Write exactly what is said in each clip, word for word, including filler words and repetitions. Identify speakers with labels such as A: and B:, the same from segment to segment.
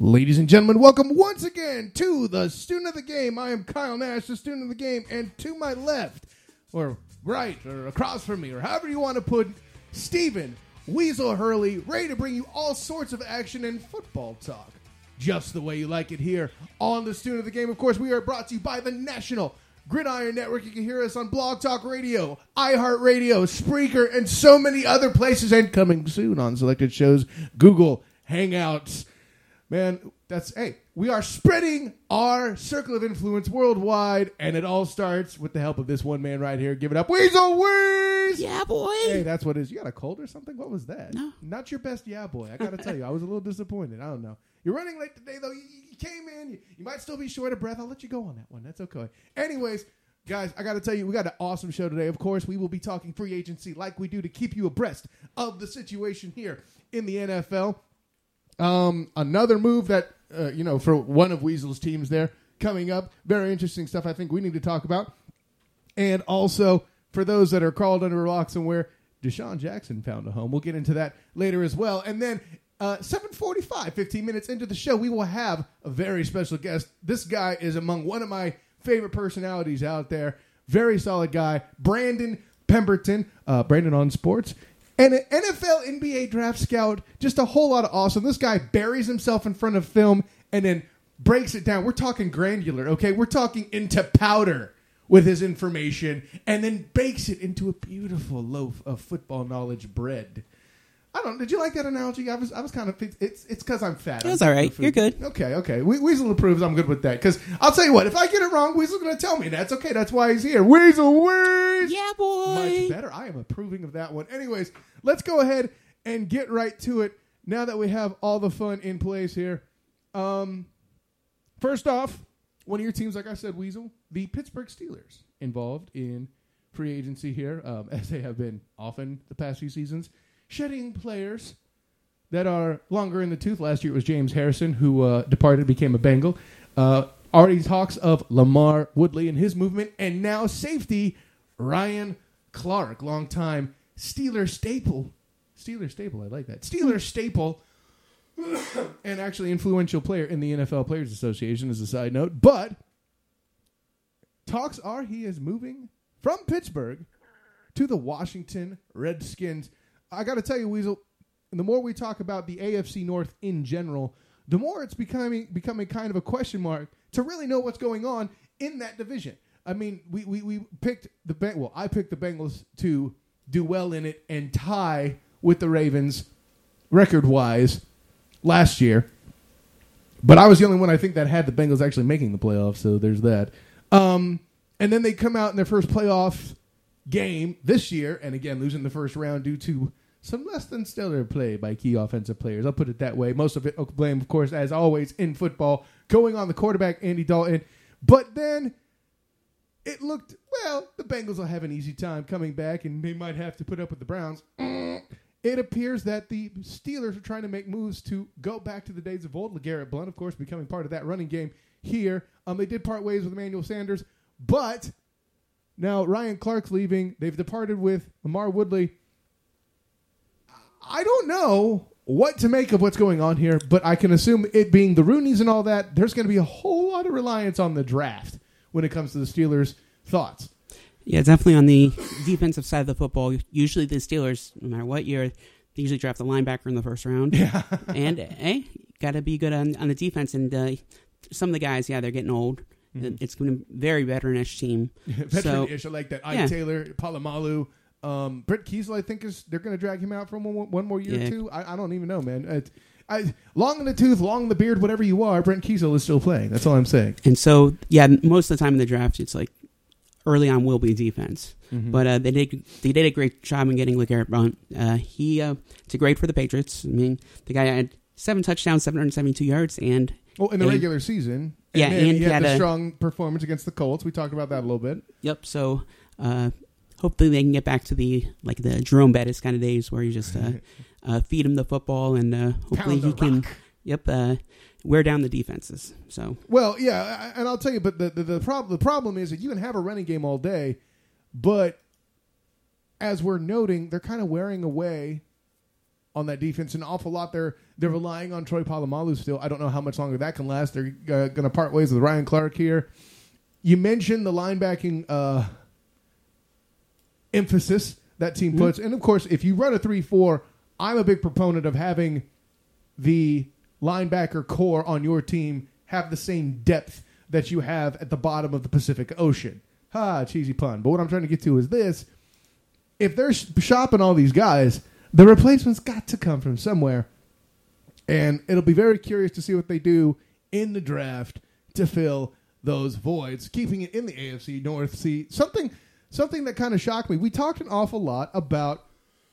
A: Ladies and gentlemen, welcome once again to the Student of the Game. I am Kyle Nash, the Student of the Game, and to my left, or right, or across from me, or however you want to put Stephen Weasel Hurley, ready to bring you all sorts of action and football talk, just the way you like it here on the Student of the Game. Of course, we are brought to you by the National Gridiron Network. You can hear us on Blog Talk Radio, iHeartRadio, Spreaker, and so many other places, and coming soon on selected shows, Google Hangouts. Man, that's, hey, we are spreading our circle of influence worldwide, and it all starts with the help of this one man right here. Give it up, Weasel Weez!
B: Yeah, boy!
A: Hey, that's what it is. You got a cold or something? What was that?
B: No.
A: Not your best yeah, boy. I got to tell you, I was a little disappointed. I don't know. You're running late today, though. You, you came in. You, you might still be short of breath. I'll let you go on that one. That's okay. Anyways, guys, I got to tell you, we got an awesome show today. Of course, we will be talking free agency like we do to keep you abreast of the situation here in the N F L. Um, another move that, uh, you know, for one of Weasel's teams there coming up. Very interesting stuff I think we need to talk about. And also, for those that are crawled under rocks and where Deshaun Jackson found a home. We'll get into that later as well. And then uh, seven forty-five, fifteen minutes into the show, we will have a very special guest. This guy is among one of my favorite personalities out there. Very solid guy. Brandon Pemberton. Uh, Brandon on Sports. And an N F L N B A draft scout, just a whole lot of awesome. This guy buries himself in front of film and then breaks it down. We're talking granular, okay? We're talking into powder with his information and then bakes it into a beautiful loaf of football knowledge bread. I don't. Did you like that analogy? I was. I was kind of. It's. It's because I'm fat.
B: That's all right. You're good.
A: Okay. Okay. We, Weasel approves. I'm good with that. Because I'll tell you what. If I get it wrong, Weasel's going to tell me. That's okay. That's why he's here. Weasel, Weasel.
B: Yeah, boy.
A: Much better. I am approving of that one. Anyways, let's go ahead and get right to it. Now that we have all the fun in place here. Um, first off, one of your teams, like I said, Weasel, the Pittsburgh Steelers, involved in free agency here, um, as they have been often the past few seasons. Shedding players that are longer in the tooth. Last year it was James Harrison, who uh, departed, became a Bengal. Uh, already talks of Lamar Woodley and his movement. And now safety, Ryan Clark, longtime Steeler staple. Steeler staple, I like that. Steeler staple, and actually influential player in the N F L Players Association as a side note. But talks are he is moving from Pittsburgh to the Washington Redskins. I got to tell you, Weasel, the more we talk about the A F C North in general, the more it's becoming becoming kind of a question mark to really know what's going on in that division. I mean, we we, we picked the Beng- well, I picked the Bengals to do well in it and tie with the Ravens record-wise last year. But I was the only one I think that had the Bengals actually making the playoffs, so there's that. Um, and then they come out in their first playoff game this year, and again, losing the first round due to some less than stellar play by key offensive players. I'll put it that way. Most of it, blame, of course, as always in football, going on the quarterback, Andy Dalton. But then it looked, well, the Bengals will have an easy time coming back, and they might have to put up with the Browns. It appears that the Steelers are trying to make moves to go back to the days of old. LeGarrette Blount, of course, becoming part of that running game here. Um, they did part ways with Emmanuel Sanders, but now Ryan Clark's leaving. They've departed with Lamar Woodley. I don't know what to make of what's going on here, but I can assume it being the Rooneys and all that, there's going to be a whole lot of reliance on the draft when it comes to the Steelers' thoughts.
B: Yeah, definitely on the defensive side of the football. Usually the Steelers, no matter what year, they usually draft a linebacker in the first round.
A: Yeah.
B: And, hey, got to be good on, on the defense. And uh, some of the guys, yeah, they're getting old. Mm-hmm. It's going to be a very veteran-ish team.
A: Veteran-ish,
B: so,
A: I like that. Ike
B: yeah.
A: Taylor, Palomalu. Um, Brett Kiesel, I think, is they're going to drag him out for one, one more year
B: yeah.
A: or two. I, I don't even know, man. It, I, long in the tooth, long in the beard, whatever you are, Brent Kiesel is still playing. That's all I'm saying.
B: And so, yeah, most of the time in the draft, it's like early on will be defense. Mm-hmm. But uh, they did they did a great job in getting LeGarrette Blount. Uh, he uh, it's a great for the Patriots. I mean, the guy had seven touchdowns, seven hundred seventy-two yards, and
A: well, in the
B: and,
A: regular season. And
B: yeah,
A: then
B: and
A: he,
B: he
A: had,
B: had
A: the
B: a
A: strong performance against the Colts. We talked about that a little bit.
B: Yep. So uh, hopefully they can get back to the like the Jerome Bettis kind of days where you just uh, uh, feed him the football and uh, hopefully he can.
A: Rock.
B: Yep. Uh, wear down the defenses. So
A: well, yeah, and I'll tell you, but the the, the problem the problem is that you can have a running game all day, but as we're noting, they're kind of wearing away on that defense. An awful lot. They're they're relying on Troy Polamalu still. I don't know how much longer that can last. They're uh, going to part ways with Ryan Clark here. You mentioned the linebacking uh, emphasis that team puts. Mm-hmm. And, of course, if you run a three four, I'm a big proponent of having the linebacker core on your team have the same depth that you have at the bottom of the Pacific Ocean. Ha, cheesy pun. But what I'm trying to get to is this. If they're shopping all these guys, the replacements got to come from somewhere. And it'll be very curious to see what they do in the draft to fill those voids, keeping it in the A F C North. See, something something that kind of shocked me. We talked an awful lot about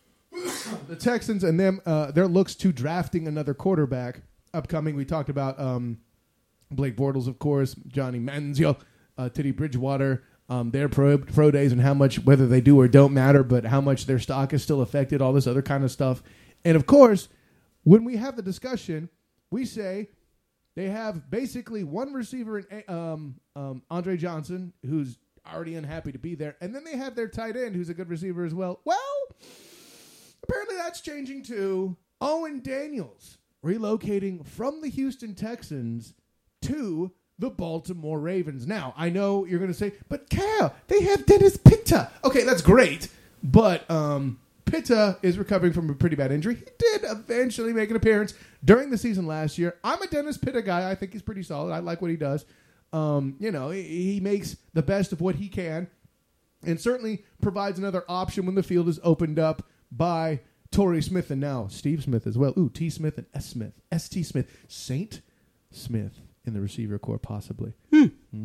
A: the Texans and them uh, their looks to drafting another quarterback upcoming. We talked about um, Blake Bortles, of course, Johnny Manziel, uh, Teddy Bridgewater, um, their pro, pro days and how much, whether they do or don't matter, but how much their stock is still affected, all this other kind of stuff. And, of course, when we have the discussion, we say they have basically one receiver in um, um, Andre Johnson, who's already unhappy to be there, and then they have their tight end, who's a good receiver as well. Well, apparently that's changing too. Owen Daniels relocating from the Houston Texans to the Baltimore Ravens. Now, I know you're going to say, but Cal, they have Dennis Pitta. Okay, that's great, but um, Pitta is recovering from a pretty bad injury. He did eventually make an appearance during the season last year. I'm a Dennis Pitta guy. I think he's pretty solid. I like what he does. Um, you know, he, he makes the best of what he can and certainly provides another option when the field is opened up by Torrey Smith and now Steve Smith as well. Ooh, T. Smith and S. Smith. S. T. Smith. Saint Smith in the receiver core, possibly.
B: Hmm.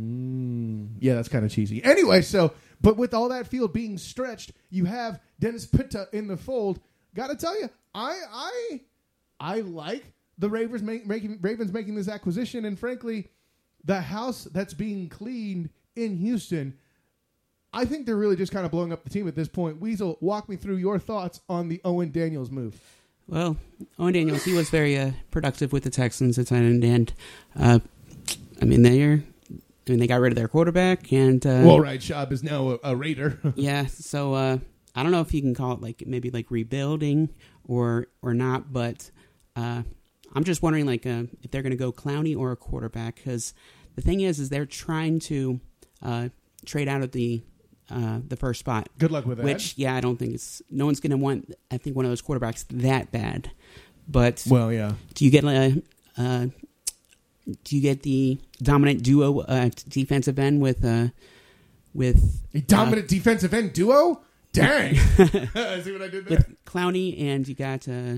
A: Mm, yeah, that's kind of cheesy. Anyway, so, but with all that field being stretched, you have Dennis Pitta in the fold. Got to tell you, I I I like the Ravens, make, making, Ravens making this acquisition, and frankly, the house that's being cleaned in Houston, I think they're really just kind of blowing up the team at this point. Weasel, walk me through your thoughts on the Owen Daniels move.
B: Well, Owen Daniels, he was very uh, productive with the Texans at tight end, and uh, I mean they're, I mean they got rid of their quarterback, and uh,
A: well, right, Schaub is now a, a Raider.
B: yeah, so uh, I don't know if you can call it like maybe like rebuilding or or not, but uh, I'm just wondering like uh, if they're going to go Clowney or a quarterback, because the thing is, is they're trying to uh, trade out of the. Uh, the first spot.
A: Good luck with that.
B: Which, yeah, I don't think it's... No one's going to want, I think, one of those quarterbacks that bad. But...
A: Well, yeah.
B: Do you get a... Uh, do you get the dominant duo uh, defensive end with... Uh, with
A: a dominant uh, defensive end duo? Dang! See what I did there?
B: With Clowney, and you got... Uh,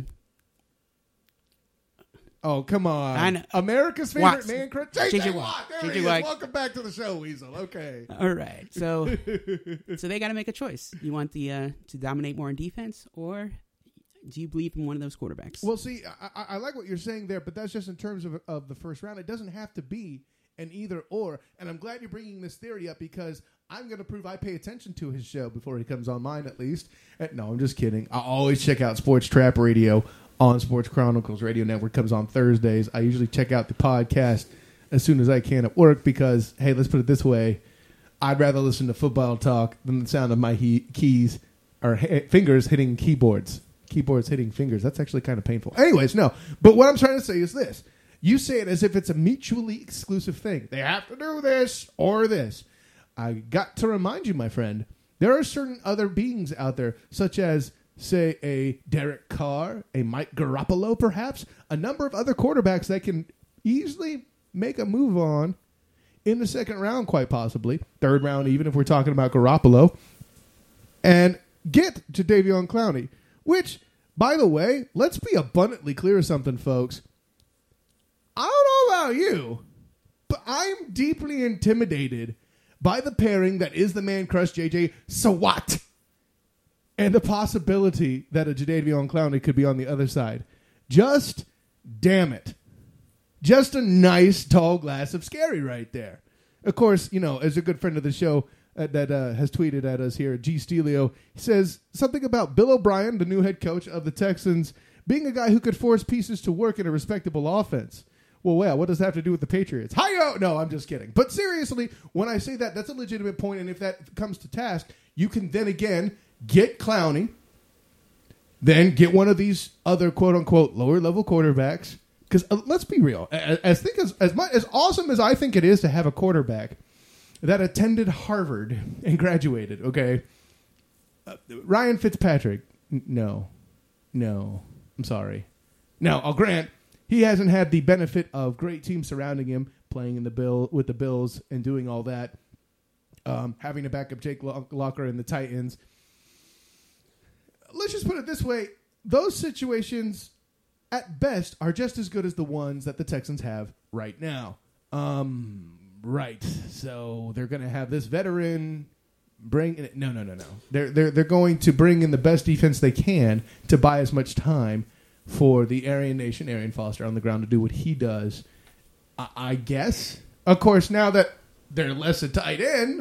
A: Oh, come on.
B: I know.
A: America's favorite
B: Watts.
A: man crush. J J Watt. There
B: J J
A: he is.
B: Watt.
A: Welcome back to the show, Weasel. Okay.
B: All right. So so they got to make a choice. You want the uh, to dominate more in defense, or do you believe in one of those quarterbacks?
A: Well, see, I, I like what you're saying there, but that's just in terms of, of the first round. It doesn't have to be an either or. And I'm glad you're bringing this theory up because I'm going to prove I pay attention to his show before he comes on mine, at least. And, no, I'm just kidding. I always check out Sports Trap Radio on Sports Chronicles Radio Network. Comes on Thursdays. I usually check out the podcast as soon as I can at work because, hey, let's put it this way. I'd rather listen to football talk than the sound of my he- keys or he- fingers hitting keyboards. Keyboards hitting fingers. That's actually kind of painful. Anyways, no. But what I'm trying to say is this. You say it as if it's a mutually exclusive thing. They have to do this or this. I got to remind you, my friend, there are certain other beings out there, such as, say, a Derek Carr, a Mike Garoppolo, perhaps, a number of other quarterbacks that can easily make a move on in the second round, quite possibly, third round, even if we're talking about Garoppolo, and get to Jadeveon Clowney, which, by the way, let's be abundantly clear of something, folks. I don't know about you, but I'm deeply intimidated by the pairing that is the man crush J J Sawat and the possibility that a Jadeveon Clowney could be on the other side. Just damn it. Just a nice tall glass of scary right there. Of course, you know, as a good friend of the show uh, that uh, has tweeted at us here, G. Stelio, he says something about Bill O'Brien, the new head coach of the Texans, being a guy who could force pieces to work in a respectable offense. Well, well, what does that have to do with the Patriots? Hi-yo! No, I'm just kidding. But seriously, when I say that, that's a legitimate point, and if that comes to task, you can then again get Clowney, then get one of these other quote unquote lower level quarterbacks. Because uh, let's be real, as, as think as as much as awesome as I think it is to have a quarterback that attended Harvard and graduated. Okay, uh, Ryan Fitzpatrick. N- no, no, I'm sorry. Now I'll grant he hasn't had the benefit of great teams surrounding him, playing in the bill with the Bills and doing all that. Um, having to back up Jake Locker and the Titans. Let's just put it this way: those situations, at best, are just as good as the ones that the Texans have right now. Um, right. So they're going to have this veteran bring in. No, no, no, no. They're they're they're going to bring in the best defense they can to buy as much time for the Aryan Nation, Arian Foster, on the ground to do what he does. I, I guess. Of course, now that they're less a tight end,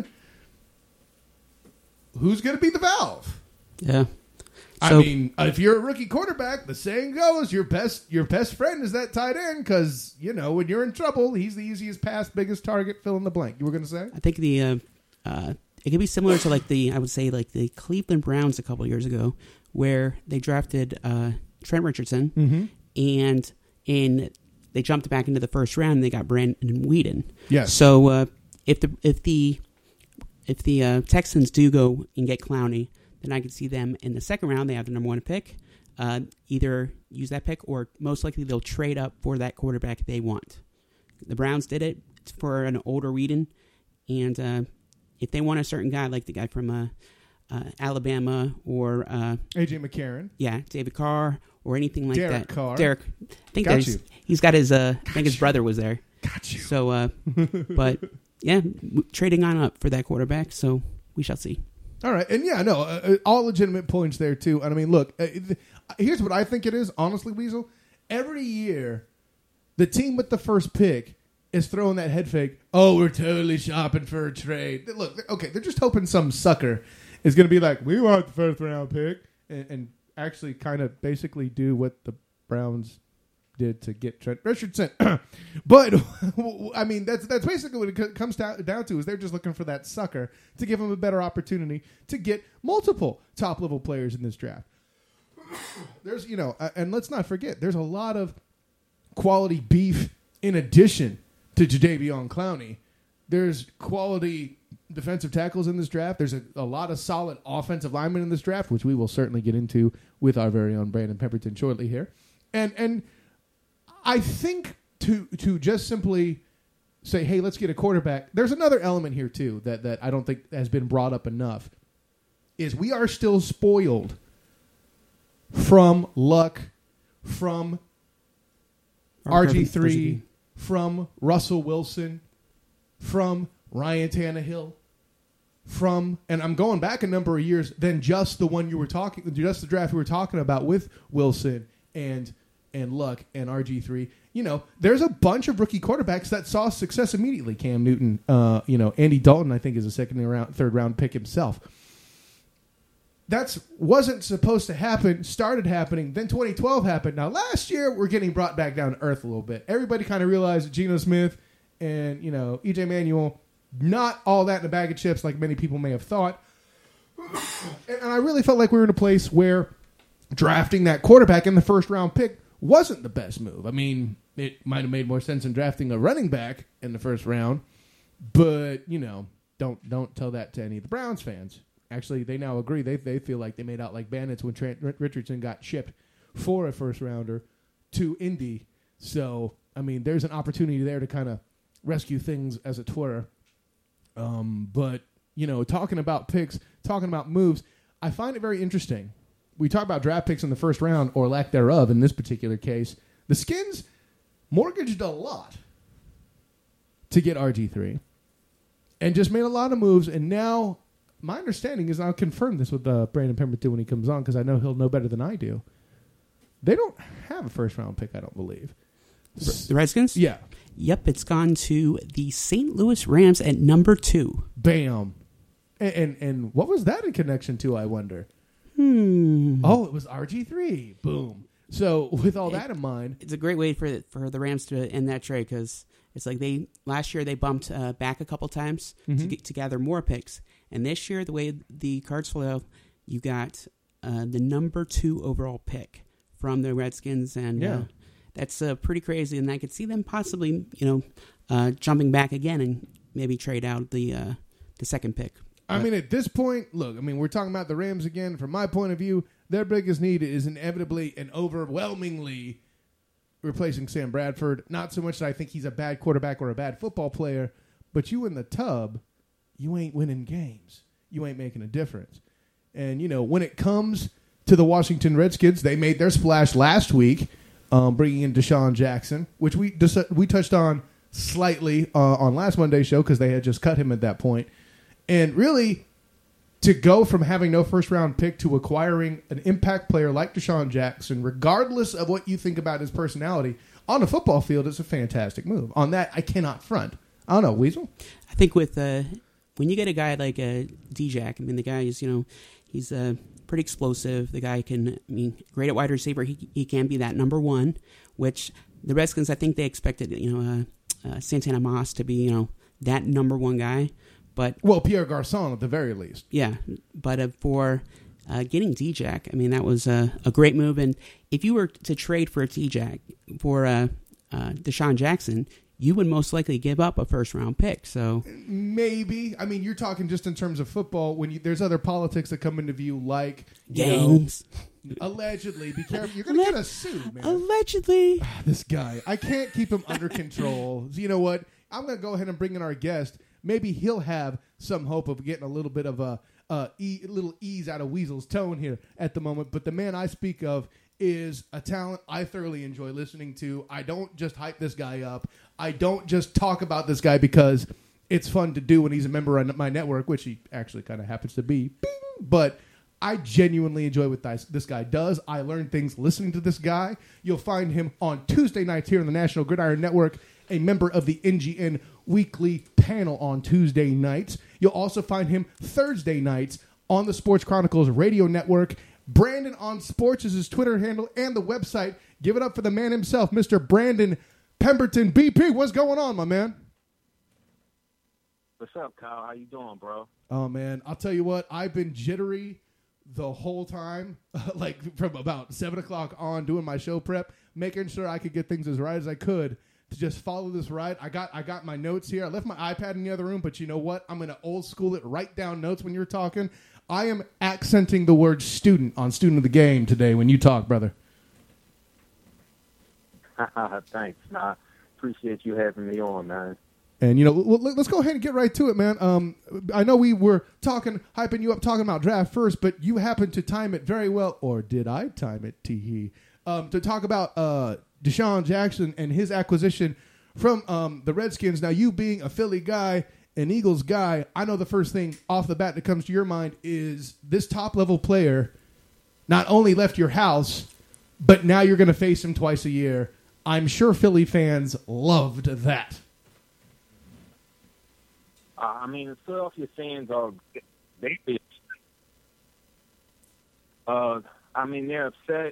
A: who's going to be the valve?
B: Yeah.
A: I
B: So,
A: mean, if you're a rookie quarterback, the saying goes, your best your best friend is that tight end because, you know, when you're in trouble, he's the easiest pass, biggest target, fill in the blank. You were going to say?
B: I think the uh, uh, it could be similar to like the I would say like the Cleveland Browns a couple of years ago, where they drafted uh, Trent Richardson,
A: Mm-hmm.
B: and in they jumped back into the first round and they got Brandon Whedon.
A: Yes.
B: So uh, if the if the if the uh, Texans do go and get Clowney, then I could see them in the second round. They have the number one pick. Uh, either use that pick or most likely they'll trade up for that quarterback they want. The Browns did it for an older Whedon, and uh, if they want a certain guy like the guy from uh, uh, Alabama or uh,
A: A J McCarron,
B: yeah, David Carr or anything like
A: Derek
B: that.
A: Carr.
B: Derek, I think
A: Got
B: there's
A: you.
B: he's got his. Uh, I
A: Got
B: think his
A: you.
B: brother was there.
A: got you.
B: So, uh, but yeah, m- trading on up for that quarterback. So we shall see.
A: All right, and yeah, no, uh, uh, all legitimate points there too. And I mean, look, uh, th- here's what I think it is. Honestly, Weasel, every year, the team with the first pick is throwing that head fake. Oh, we're totally shopping for a trade. Look, okay, they're just hoping some sucker is going to be like, we want the first round pick, and, and actually kind of basically do what the Browns did to get Trent Richardson. But I mean, that's that's basically what it co- comes down, down to is they're just looking for that sucker to give them a better opportunity to get multiple top level players in this draft. There's, you know, uh, and let's not forget, there's a lot of quality beef in addition to Jadeveon Clowney. There's quality defensive tackles in this draft. There's a, a lot of solid offensive linemen in this draft, which we will certainly get into with our very own Brandon Pemberton shortly here. And and I think to to just simply say, hey, let's get a quarterback. There's another element here too that, that I don't think has been brought up enough. Is we are still spoiled from Luck, from R G three, from Russell Wilson, from Ryan Tannehill, from, and I'm going back a number of years than just the one you were talking, just the draft we were talking about with Wilson and and Luck and R G three. You know, there's a bunch of rookie quarterbacks that saw success immediately. Cam Newton, uh, you know, Andy Dalton, I think, is a second round, third round pick himself. That's wasn't supposed to happen, started happening, then twenty twelve happened. Now, last year, we're getting brought back down to earth a little bit. Everybody kind of realized that Geno Smith and, you know, E J Manuel, not all that in a bag of chips like many people may have thought. And, and I really felt like we were in a place where drafting that quarterback in the first round pick wasn't the best move. I mean, it might have made more sense than drafting a running back in the first round, but, you know, don't don't tell that to any of the Browns fans. Actually, they now agree. They they feel like they made out like bandits when Trent Richardson got shipped for a first rounder to Indy. So, I mean, there's an opportunity there to kind of rescue things as it were. Um, but, you know, talking about picks, talking about moves, I find it very interesting. We talk about draft picks in the first round or lack thereof in this particular case. The Skins mortgaged a lot to get R G three and just made a lot of moves. And now my understanding is I'll confirm this with uh, Brandon Pemberton when he comes on because I know he'll know better than I do. They don't have a first-round pick, I don't believe.
B: The Redskins?
A: Yeah.
B: Yep, it's gone to the Saint Louis Rams at number two.
A: Bam. And, and and what was that in connection to, I wonder?
B: Hmm.
A: Oh, it was R G three. Boom. So with all that in mind,
B: It's a great way for for the Rams to end that trade because it's like they last year they bumped uh, back a couple times
A: Mhm.
B: to get, to gather more picks, and this year the way the cards fell out, you got uh, the number two overall pick from the Redskins, and
A: Yeah.
B: uh, that's uh, pretty crazy. And I could see them possibly, you know, uh, jumping back again and maybe trade out the uh, the second pick.
A: I
B: But-
A: mean, at this point, look, I mean, we're talking about the Rams again. From my point of view, their biggest need is inevitably and overwhelmingly replacing Sam Bradford. Not so much that I think he's a bad quarterback or a bad football player, but you in the tub, you ain't winning games. You ain't making a difference. And, you know, when it comes to the Washington Redskins, they made their splash last week, um, bringing in Deshaun Jackson, which we dis- we touched on slightly uh, on last Monday's show because they had just cut him at that point. And really, to go from having no first-round pick to acquiring an impact player like Deshaun Jackson, regardless of what you think about his personality, on the football field, it's a fantastic move. On that, I cannot front. I don't know, Weasel?
B: I think with uh, when you get a guy like uh, D-Jack, I mean, the guy is, you know, he's uh, pretty explosive. The guy can, I mean, great at wide receiver. He he can be that number one, which the Redskins, I think they expected, you know, uh, uh, Santana Moss to be, you know, that number one guy. But
A: Well, Pierre Garçon at the very least.
B: yeah, but uh, for uh, getting D-Jack, I mean, that was a, a great move. And if you were to trade for a D-Jack for uh, uh, Deshaun Jackson, you would most likely give up a first-round pick. So
A: Maybe. I mean, you're talking just in terms of football. When you, there's other politics that come into view, like you
B: gangs,
A: know, allegedly. Be careful. You're going to
B: Alleg-
A: get us sued, man.
B: allegedly.
A: This guy. I can't keep him under control. So you know what? I'm going to go ahead and bring in our guest. Maybe he'll have some hope of getting a little bit of a, uh, e- a little ease out of Weasel's tone here at the moment. But the man I speak of is a talent I thoroughly enjoy listening to. I don't just hype this guy up. I don't just talk about this guy because it's fun to do when he's a member of my network, which he actually kind of happens to be. Bing! But I genuinely enjoy what this, this guy does. I learn things listening to this guy. You'll find him on Tuesday nights here on the National Gridiron Network, a member of the N G N Weekly panel on Tuesday nights. You'll also find him Thursday nights on the Sports Chronicles radio network. Brandon on Sports is his Twitter handle and the website. Give it up for the man himself, Mister Brandon Pemberton. B P, what's going on, my man?
C: What's up, Kyle? How you doing, bro?
A: Oh, man, I'll tell you what. I've been jittery the whole time, like from about seven o'clock on, doing my show prep, making sure I could get things as right as I could to just follow this ride. I got I got my notes here. I left my iPad in the other room, but you know what? I'm going to old school it, write down notes when you're talking. I am accenting the word student on Student of the Game today when you talk, brother.
C: Thanks. Nah, appreciate you having me on, man.
A: And, you know, well, let's go ahead and get right to it, man. Um, I know we were talking, hyping you up, talking about draft first, but you happened to time it very well, or did I time it, Tee um, to talk about uh, Deshaun Jackson and his acquisition from um, the Redskins. Now, you being a Philly guy, an Eagles guy, I know the first thing off the bat that comes to your mind is this top-level player not only left your house, but now you're going to face him twice a year. I'm sure Philly fans loved that.
C: Uh, I mean, the Philadelphia fans are they. Uh, I mean, they're upset.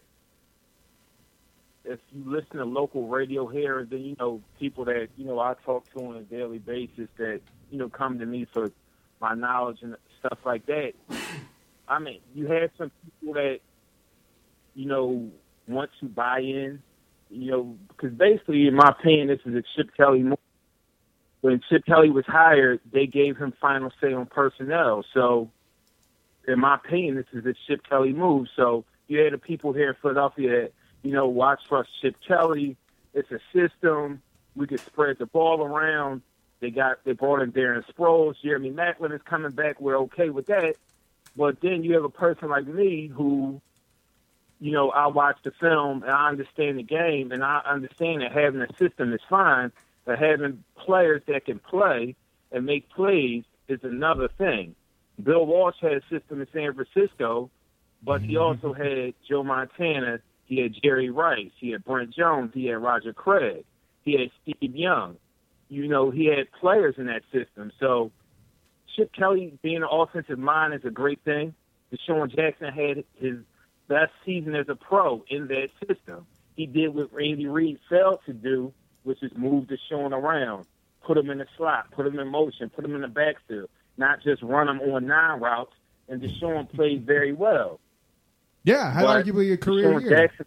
C: If you listen to local radio here, then you know people that you know I talk to on a daily basis that you know come to me for my knowledge and stuff like that. I mean, you had some people that you know want to buy in, you know, because basically, in my opinion, this is a Chip Kelly move. When Chip Kelly was hired, they gave him final say on personnel. So, in my opinion, this is a Chip Kelly move. So, you had the people here in Philadelphia that, you know, watch for Chip Kelly. It's a system. We could spread the ball around. They got they brought in Darren Sproles. Jeremy Maclin is coming back. We're okay with that. But then you have a person like me who, you know, I watch the film and I understand the game and I understand that having a system is fine. But having players that can play and make plays is another thing. Bill Walsh had a system in San Francisco, but he also had Joe Montana. He had Jerry Rice. He had Brent Jones. He had Roger Craig. He had Steve Young. You know, he had players in that system. So Chip Kelly being an offensive mind is a great thing. Deshaun Jackson had his best season as a pro in that system. He did what Randy Reed failed to do, which is move Deshaun around, put him in the slot, put him in motion, put him in the backfield, not just run him on nine routes, and Deshaun played very well.
A: Yeah, had
C: But
A: arguably a career
C: Deshaun
A: year.
C: Jackson,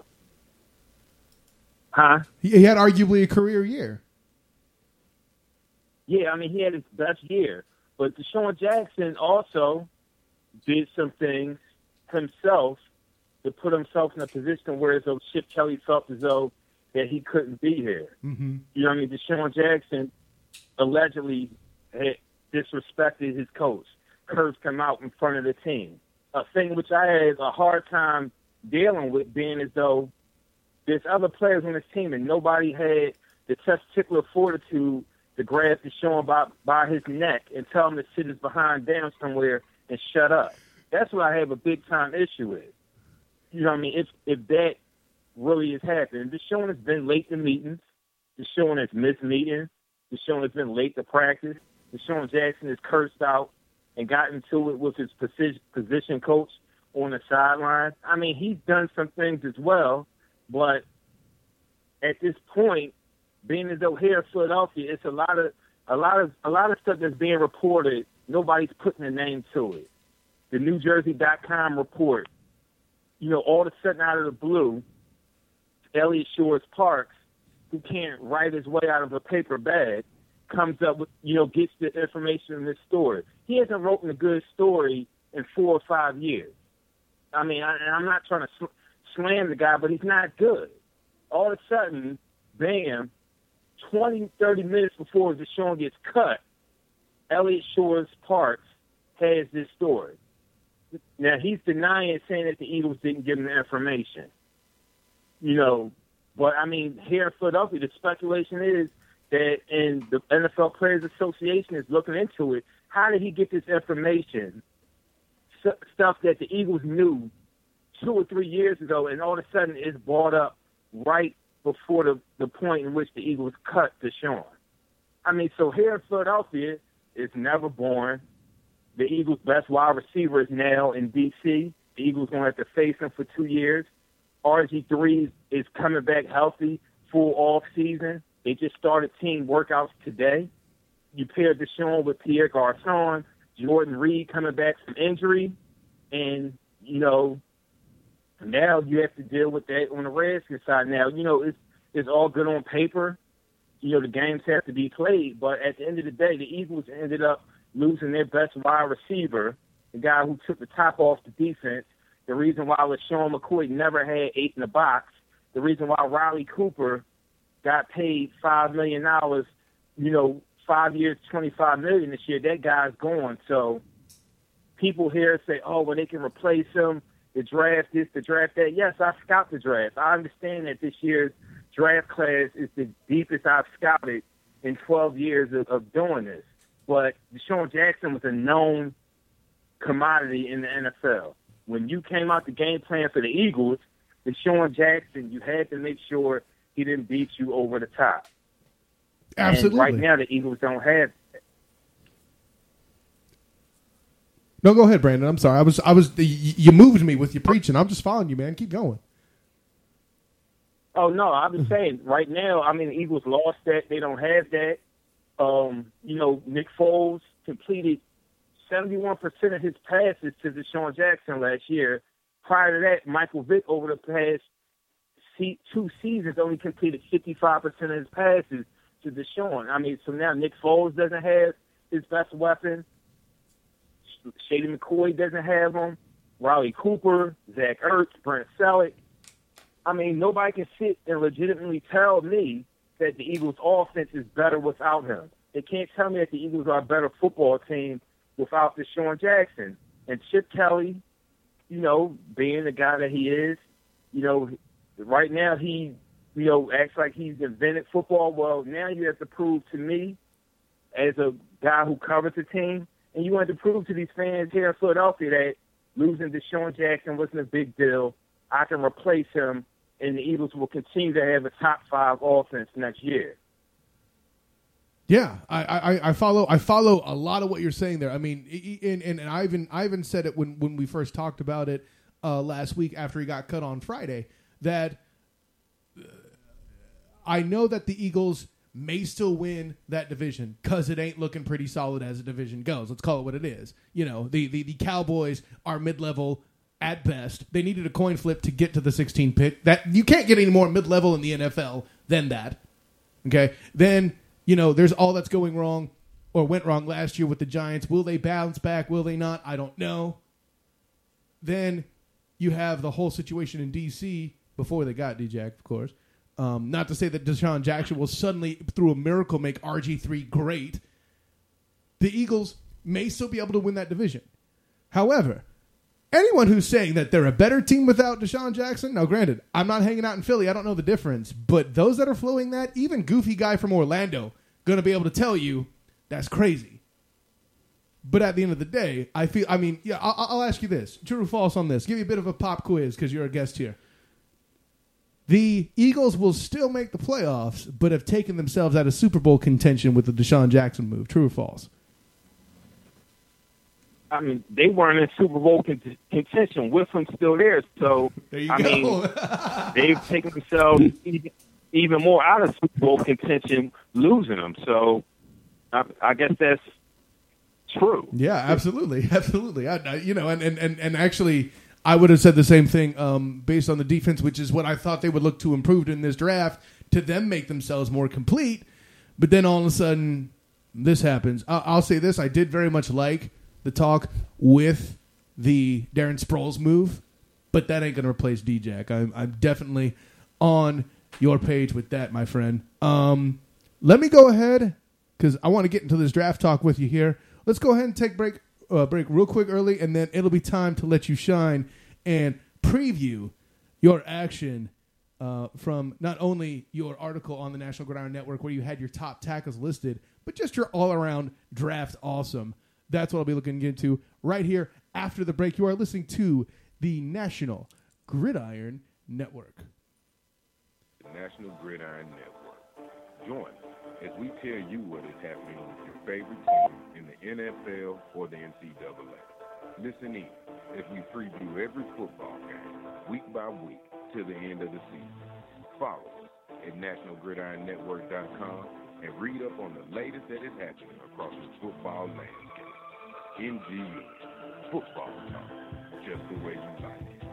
C: huh?
A: He, he had arguably a career year.
C: Yeah, I mean, he had his best year. But Deshaun Jackson also did some things himself to put himself in a position where as though Chip Kelly felt as though that he couldn't be here.
A: Mm-hmm.
C: You know what I mean? Deshaun Jackson allegedly had disrespected his coach, cursed him out in front of the team. A thing which I had a hard time dealing with, being as though there's other players on this team and nobody had the testicular fortitude to grab Deshaun by, by his neck and tell him to sit his behind down somewhere and shut up. That's what I have a big time issue with. You know what I mean? If if that really is happening. Deshaun has been late to meetings. Deshaun has missed meetings. Deshaun has been late to practice. Deshaun Jackson has cursed out and got into it with his position, position coach on the sideline. I mean, he's done some things as well, but at this point, being as though here in Philadelphia, it's a lot of a lot of a lot of stuff that's being reported. Nobody's putting a name to it. The New Jersey dot com report, you know, all of a sudden out of the blue, Elliott Shores Parks, who can't write his way out of a paper bag, comes up with, you know, gets the information in this story. He hasn't written a good story in four or five years. I mean, I, and I'm not trying to sl- slam the guy, but he's not good. All of a sudden, bam, twenty, thirty minutes before Deshaun gets cut, Elliott Shores Parks has this story. Now, he's denying, saying that the Eagles didn't give him the information. You know, but, I mean, here in Philadelphia, the speculation is that, and the N F L Players Association is looking into it, how did he get this information, S- stuff that the Eagles knew two or three years ago, and all of a sudden it's brought up right before the, the point in which the Eagles cut Deshaun. I mean, so here in Philadelphia, it's never born. The Eagles' best wide receiver is now in D C. The Eagles going to have to face him for two years. R G three is coming back healthy, full off season. They just started team workouts today. You pair Deshaun with Pierre Garçon, Jordan Reed coming back from injury, and, you know, now you have to deal with that on the Redskins side. Now, you know, it's it's all good on paper. You know, the games have to be played, but at the end of the day, the Eagles ended up losing their best wide receiver, the guy who took the top off the defense. The reason why LaShawn McCoy never had eight in the box. The reason why Riley Cooper got paid five million dollars, you know, five years, twenty-five million dollars this year. That guy's gone. So people here say, oh, well, they can replace him, the draft this, the draft that. Yes, I scout the draft. I understand that this year's draft class is the deepest I've scouted in twelve years of, of doing this. But Deshaun Jackson was a known commodity in the N F L. When you came out the game plan for the Eagles, Deshaun Jackson, you had to make sure he didn't beat you over the top.
A: Absolutely.
C: And right now, the Eagles don't have that.
A: No, go ahead, Brandon. I'm sorry. I was, I was. You moved me with your preaching. I'm just following you, man. Keep going.
C: Oh no, I've been saying right now. I mean, the Eagles lost that. They don't have that. Um, you know, Nick Foles completed seventy-one percent of his passes to Deshaun Jackson last year. Prior to that, Michael Vick over the past two seasons only completed fifty-five percent of his passes to Deshaun. I mean, so now Nick Foles doesn't have his best weapon. Shady McCoy doesn't have him. Riley Cooper, Zach Ertz, Brent Selleck. I mean, nobody can sit and legitimately tell me that the Eagles' offense is better without him. They can't tell me that the Eagles are a better football team without Deshaun Jackson. And Chip Kelly, you know, being the guy that he is, you know, right now he, you know, acts like he's invented football. Well, now you have to prove to me, as a guy who covers the team, and you want to prove to these fans here in Philadelphia that losing Deshaun Jackson wasn't a big deal. I can replace him, and the Eagles will continue to have a top five offense next year.
A: Yeah, I, I, I follow I follow a lot of what you're saying there. I mean, and, and, and I even I even said it when, when we first talked about it uh, last week after he got cut on Friday, that uh, I know that the Eagles may still win that division because it ain't looking pretty solid as a division goes. Let's call it what it is. You know, the, the, the Cowboys are mid-level at best. They needed a coin flip to get to the sixteenth pick. That you can't get any more mid-level in the N F L than that. Okay? Then, you know, there's all that's going wrong or went wrong last year with the Giants. Will they bounce back? Will they not? I don't know. Then you have the whole situation in D C before they got D-Jack, of course. Um, not to say that Deshaun Jackson will suddenly, through a miracle, make R G three great. The Eagles may still be able to win that division. However, anyone who's saying that they're a better team without Deshaun Jackson, now granted, I'm not hanging out in Philly. I don't know the difference. But those that are flowing that, even goofy guy from Orlando, going to be able to tell you that's crazy. But at the end of the day, I feel, I mean, yeah, I'll, I'll ask you this. True or false on this? Give you a bit of a pop quiz because you're a guest here. The Eagles will still make the playoffs, but have taken themselves out of Super Bowl contention with the Deshaun Jackson move. True or false?
C: I mean, they weren't in Super Bowl cont- contention. Whifflin's still there. So,
A: there you
C: I
A: go.
C: mean, they've taken themselves even, even more out of Super Bowl contention, losing them. So, I, I guess that's true.
A: Yeah, absolutely. Absolutely. I, I, you know, and, and, and, and actually, I would have said the same thing um, based on the defense, which is what I thought they would look to improve in this draft to them make themselves more complete. But then all of a sudden, this happens. I, I'll say this. I did very much like the talk with the Darren Sproles move, but that ain't going to replace D-Jack. I'm, I'm definitely on your page with that, my friend. Um, let me go ahead, because I want to get into this draft talk with you here. Let's go ahead and take break, uh, break real quick early, and then it'll be time to let you shine and preview your action uh, from not only your article on the National Gridiron Network where you had your top tackles listed, but just your all-around draft awesome. That's what I'll be looking into right here after the break. You are listening to the National Gridiron Network.
D: The National Gridiron Network. Join us as we tell you what is happening with your favorite team in the N F L or the N C double A. Listen in as we preview every football game week by week till the end of the season. Follow us at national gridiron network dot com and read up on the latest that is happening across the football landscape. N G N, football talk, just the way you like it.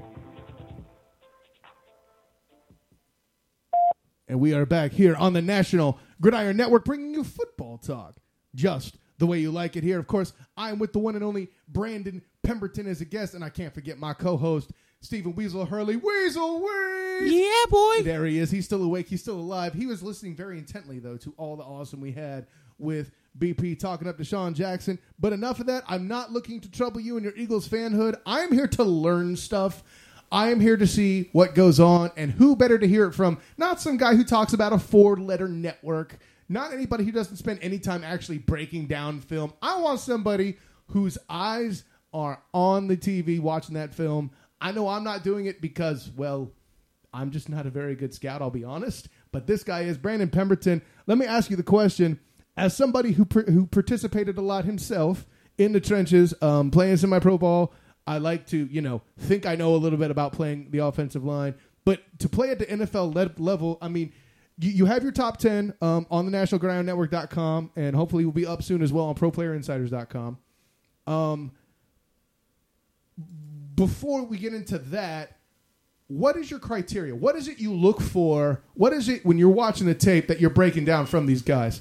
A: And we are back here on the National Gridiron Network bringing you football talk, just the way you like it here. Of course, I'm with the one and only Brandon Pemberton as a guest, and I can't forget my co-host, Stephen Weasel Hurley. Weasel, Weasel!
B: Yeah, boy!
A: There he is. He's still awake. He's still alive. He was listening very intently, though, to all the awesome we had with B P talking up to Deshaun Jackson. But enough of that. I'm not looking to trouble you and your Eagles fanhood. I'm here to learn stuff. I am here to see what goes on, and who better to hear it from? Not some guy who talks about a four-letter network. Not anybody who doesn't spend any time actually breaking down film. I want somebody whose eyes are on the T V watching that film. I know I'm not doing it because, well, I'm just not a very good scout, I'll be honest. But this guy is Brandon Pemberton. Let me ask you the question. As somebody who who participated a lot himself in the trenches, um, playing semi-pro ball, I like to, you know, think I know a little bit about playing the offensive line. But to play at the N F L le- level, I mean, you, you have your top ten um, on the national gridiron network dot com, and hopefully will be up soon as well on pro player insiders dot com. Um, before we get into that, what is your criteria? What is it you look for? What is it when you're watching the tape that you're breaking down from these guys?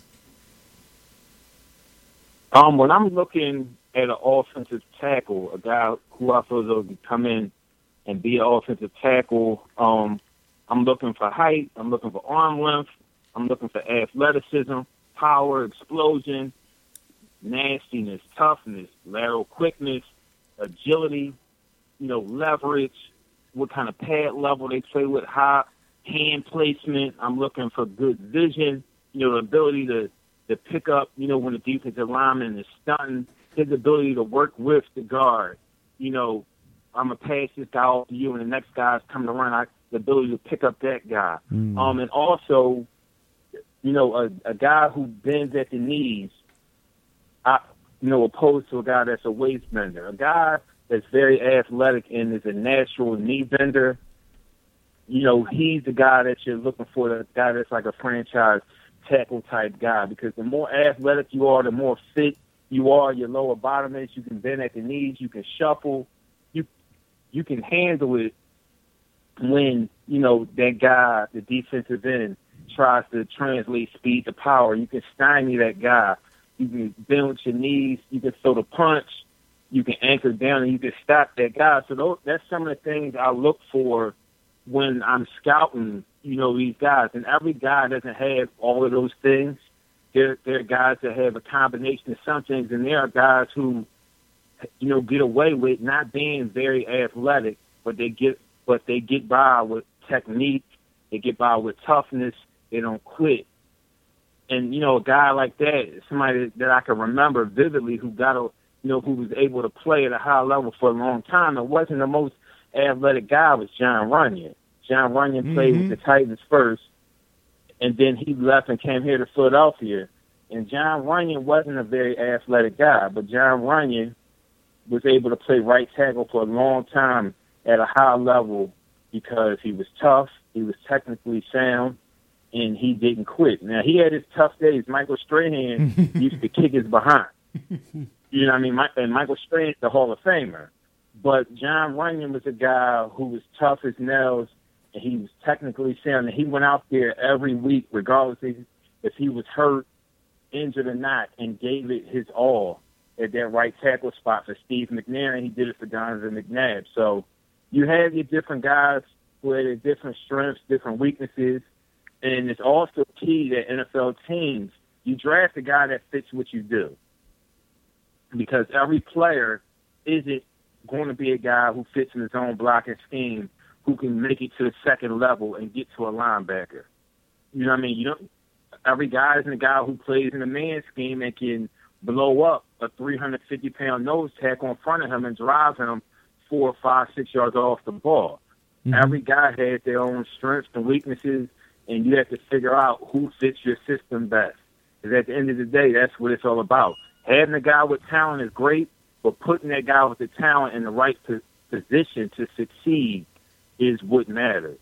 C: Um, when I'm looking at an offensive tackle, a guy who I feel will come in and be an offensive tackle, um, I'm looking for height, I'm looking for arm length, I'm looking for athleticism, power, explosion, nastiness, toughness, lateral quickness, agility, you know, leverage, what kind of pad level they play with, high hand placement. I'm looking for good vision, you know, the ability to, to pick up, you know, when the defensive lineman is stunting, his ability to work with the guard. You know, I'm going to pass this guy off to you, and the next guy's coming to run. I, the ability to pick up that guy. Mm. Um, and also, you know, a, a guy who bends at the knees, I, you know, opposed to a guy that's a waist bender. A guy that's very athletic and is a natural knee bender, you know, he's the guy that you're looking for, the guy that's like a franchise tackle type guy, because the more athletic you are, the more fit you are, your lower bottom is, you can bend at the knees, you can shuffle, you you can handle it when, you know, that guy, the defensive end, tries to translate speed to power. You can stymie that guy. You can bend with your knees. You can throw the punch. You can anchor down, and you can stop that guy. So those, that's some of the things I look for when I'm scouting, you know, these guys. And every guy doesn't have all of those things. There, there are guys that have a combination of some things, and there are guys who, you know, get away with not being very athletic, but they get, but they get by with technique. They get by with toughness. They don't quit. And, you know, a guy like that, somebody that I can remember vividly who got a, you know, who was able to play at a high level for a long time. It wasn't the most athletic guy, was Jon Runyan. Jon Runyan mm-hmm. played with the Titans first, and then he left and came here to Philadelphia. And Jon Runyan wasn't a very athletic guy, but Jon Runyan was able to play right tackle for a long time at a high level because he was tough, he was technically sound, and he didn't quit. Now, he had his tough days. Michael Strahan used to kick his behind. You know what I mean? And Michael Strahan's the Hall of Famer. But Jon Runyan was a guy who was tough as nails, and he was technically sound. And he went out there every week, regardless if, if he was hurt, injured or not, and gave it his all at that right tackle spot for Steve McNair, and he did it for Donovan McNabb. So you have your different guys who had their different strengths, different weaknesses, and it's also key that N F L teams, you draft a guy that fits what you do. Because every player isn't going to be a guy who fits in his own blocking scheme, who can make it to the second level and get to a linebacker. You know what I mean? You don't. Every guy isn't a guy who plays in a man scheme and can blow up a three hundred fifty pound nose tackle in front of him and drive him four, five, six yards off the ball. Mm-hmm. Every guy has their own strengths and weaknesses, and you have to figure out who fits your system best. Because at the end of the day, that's what it's all about. Having a guy with talent is great, but putting that guy with the talent in the right po- position to succeed is what matters.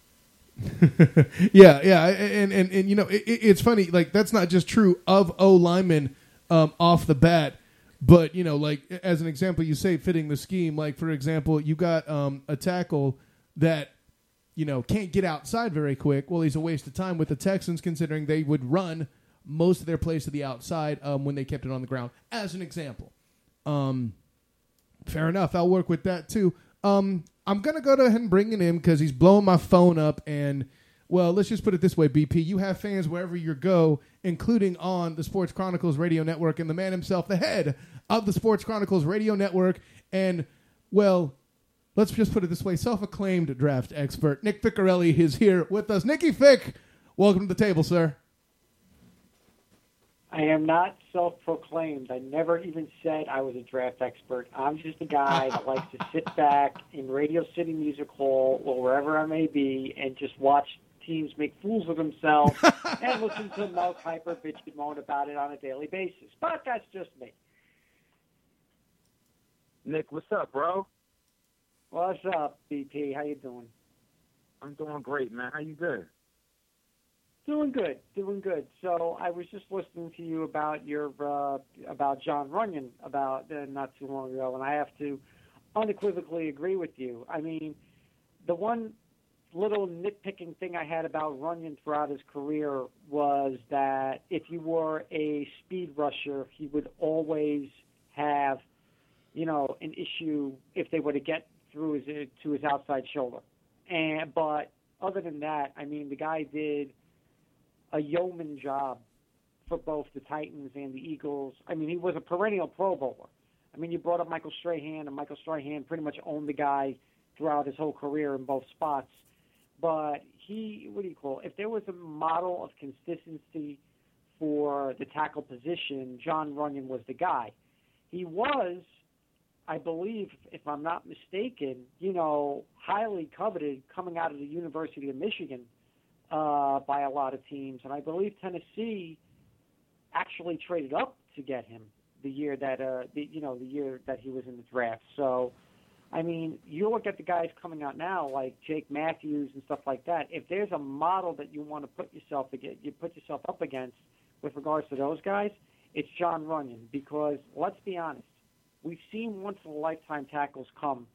A: yeah, yeah, and, and, and you know, it, it's funny, like, that's not just true of O-linemen um, off the bat, but, you know, like, as an example, you say fitting the scheme, like, for example, you got um, a tackle that, you know, can't get outside very quick. Well, he's a waste of time with the Texans, considering they would run most of their plays to the outside um, when they kept it on the ground, as an example. Um, fair enough. I'll work with that, too. Um, I'm going to go ahead and bring him in because he's blowing my phone up. And, well, let's just put it this way, B P. You have fans wherever you go, including on the Sports Chronicles Radio Network, and the man himself, the head of the Sports Chronicles Radio Network. And, well, let's just put it this way, self-acclaimed draft expert, Nick Ficcarelli, is here with us. Nicky Fick, welcome to the table, sir.
E: I am not self-proclaimed. I never even said I was a draft expert. I'm just a guy that likes to sit back in Radio City Music Hall or wherever I may be and just watch teams make fools of themselves and listen to Mel Kiper bitch and moan about it on a daily basis. But that's just me.
C: Nick, what's up, bro?
E: What's up, B P? How you doing?
C: I'm doing great, man. How you doing?
E: Doing good, doing good. So I was just listening to you about your uh, about Jon Runyan about uh, not too long ago, and I have to unequivocally agree with you. I mean, the one little nitpicking thing I had about Runyan throughout his career was that if you were a speed rusher, he would always have, you know, an issue if they were to get through his to his outside shoulder. And but other than that, I mean, the guy did a yeoman job for both the Titans and the Eagles. I mean, he was a perennial Pro Bowler. I mean, you brought up Michael Strahan, and Michael Strahan pretty much owned the guy throughout his whole career in both spots. But he, what do you call it? If there was a model of consistency for the tackle position, Jon Runyan was the guy. He was, I believe, if I'm not mistaken, you know, highly coveted coming out of the University of Michigan. Uh, by a lot of teams, and I believe Tennessee actually traded up to get him the year that uh, the, you know, the year that he was in the draft. So, I mean, you look at the guys coming out now, like Jake Matthews and stuff like that. If there's a model that you want to put yourself against, you put yourself up against with regards to those guys, it's Jon Runyan. Because let's be honest, we've seen once in a lifetime tackles come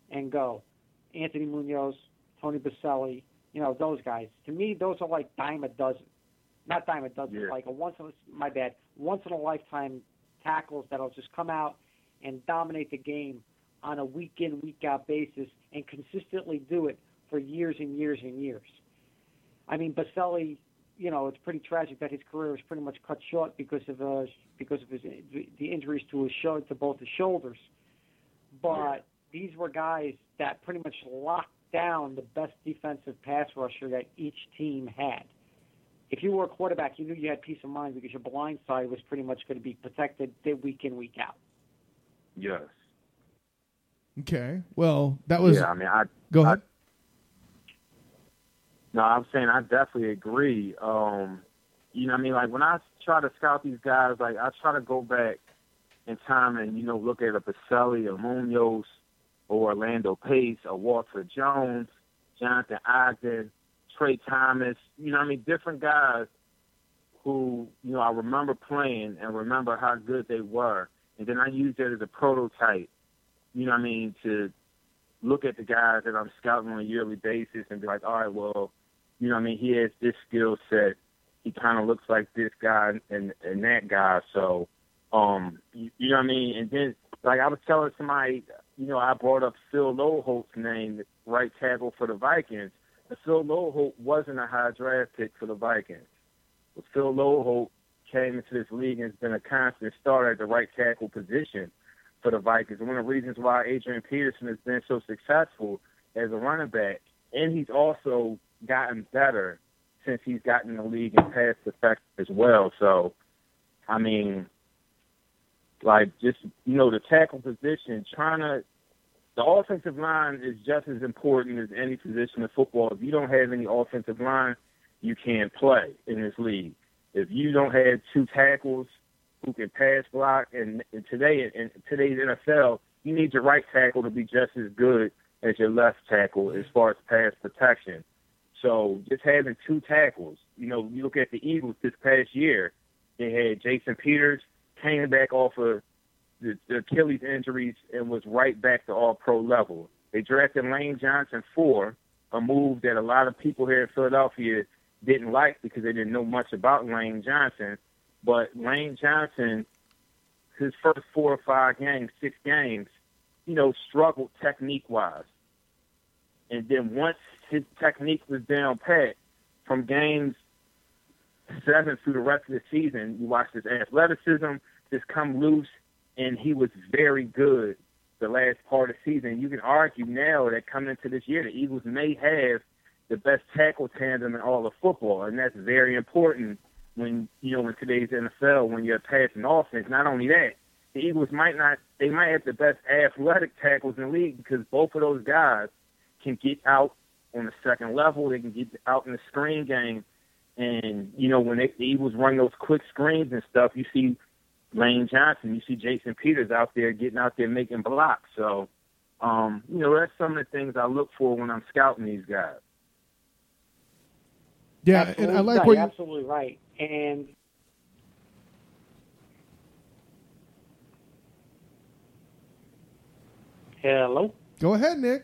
E: and go. Anthony Munoz, Tony Baselli, you know, those guys. To me, those are like dime a dozen. Not dime a dozen,
C: Yeah.
E: like a once in a, my bad, once in a lifetime tackles that'll just come out and dominate the game on a week in, week out basis and consistently do it for years and years and years. I mean, Baselli, you know, it's pretty tragic that his career was pretty much cut short because of uh, because of his the injuries to his shoulder, to both his shoulders. But
C: Yeah.
E: these were guys that pretty much locked down the best defensive pass rusher that each team had. If you were a quarterback, you knew you had peace of mind because your blind side was pretty much going to be protected week in, week out.
C: Yes.
A: Okay. Well, that was.
C: Yeah, I mean, I
A: Go ahead.
C: I, no, I'm saying I definitely agree. Um, you know, what I mean, like when I try to scout these guys, like I try to go back in time and you know look at a Baselli, a Munoz, or Orlando Pace, or Walter Jones, Jonathan Ogden, Trey Thomas. You know, what I mean, different guys who you know I remember playing and remember how good they were, and then I use that as a prototype. You know, what I mean, to look at the guys that I'm scouting on a yearly basis and be like, all right, well, you know what I mean, he has this skill set. He kind of looks like this guy and, and that guy. So, um, you, you know what I mean? And then, like I was telling somebody, you know, I brought up Phil Loholt's name, right tackle for the Vikings. And Phil Loholt wasn't a high draft pick for the Vikings. But Phil Loholt came into this league and has been a constant starter at the right tackle position for the Vikings. And one of the reasons why Adrian Peterson has been so successful as a running back, and he's also gotten better since he's gotten in the league and pass protection as well. So, I mean, like just, you know, the tackle position, trying to, the offensive line is just as important as any position in football. If you don't have any offensive line, you can't play in this league. If you don't have two tackles who can pass block, and, and today in today's N F L, you need your right tackle to be just as good as your left tackle as far as pass protection. So just having two tackles, you know, you look at the Eagles this past year, they had Jason Peters, came back off of the, the Achilles injuries and was right back to all-pro level. They drafted Lane Johnson four, a move that a lot of people here in Philadelphia didn't like because they didn't know much about Lane Johnson. But Lane Johnson, his first four or five games, six games, you know, struggled technique-wise. And then once his technique was down pat, from games seven through the rest of the season, you watched his athleticism just come loose, and he was very good the last part of the season. You can argue now that coming into this year, the Eagles may have the best tackle tandem in all of football, and that's very important when, you know, in today's N F L, when you're passing offense. Not only that, the Eagles might not, they might have the best athletic tackles in the league because both of those guys can get out on the second level. They can get out in the screen game. And, you know, when they, the Eagles run those quick screens and stuff, you see Lane Johnson, you see Jason Peters out there getting out there making blocks. So, um, you know, that's some of the things I look for when I'm scouting these guys.
A: Yeah,
E: absolutely,
A: and I like
E: right,
A: what you,
E: absolutely right. And hello.
A: Go ahead, Nick.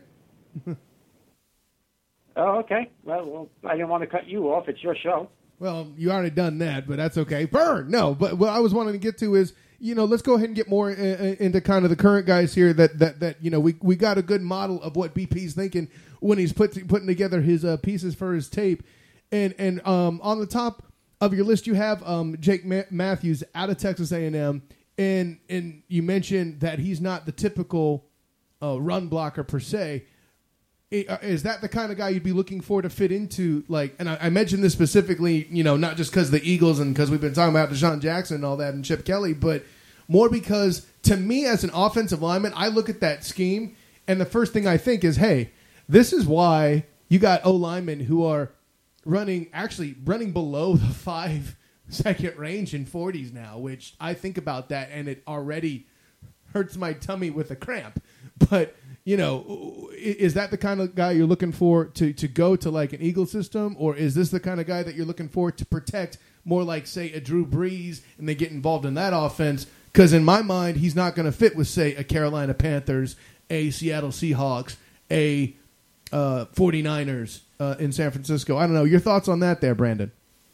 E: Oh, okay. Well, well, I didn't want to cut you off. It's your show.
A: Well, you already done that, but that's okay. Burn. No, but what I was wanting to get to is, you know, let's go ahead and get more uh, into kind of the current guys here. That that that you know, we we got a good model of what B P's thinking when he's put, putting together his uh, pieces for his tape. And and um, on the top of your list, you have um, Jake Ma- Matthews out of Texas A and M, and and you mentioned that he's not the typical uh, run blocker per se. Is that the kind of guy you'd be looking for to fit into, like, and I, I mentioned this specifically, you know, not just because the Eagles and because we've been talking about Deshaun Jackson and all that and Chip Kelly, but more because to me as an offensive lineman, I look at that scheme and the first thing I think is, hey, this is why you got O linemen who are running, actually running below the five second range in forties now, which I think about that and it already hurts my tummy with a cramp. But you know, is that the kind of guy you're looking for to, to go to like an Eagle system, or is this the kind of guy that you're looking for to protect more like, say, a Drew Brees and they get involved in that offense Because in my mind, he's not going to fit with, say, a Carolina Panthers, a Seattle Seahawks, a uh, 49ers uh, in San Francisco. I don't know. Your thoughts on that there, Brandon?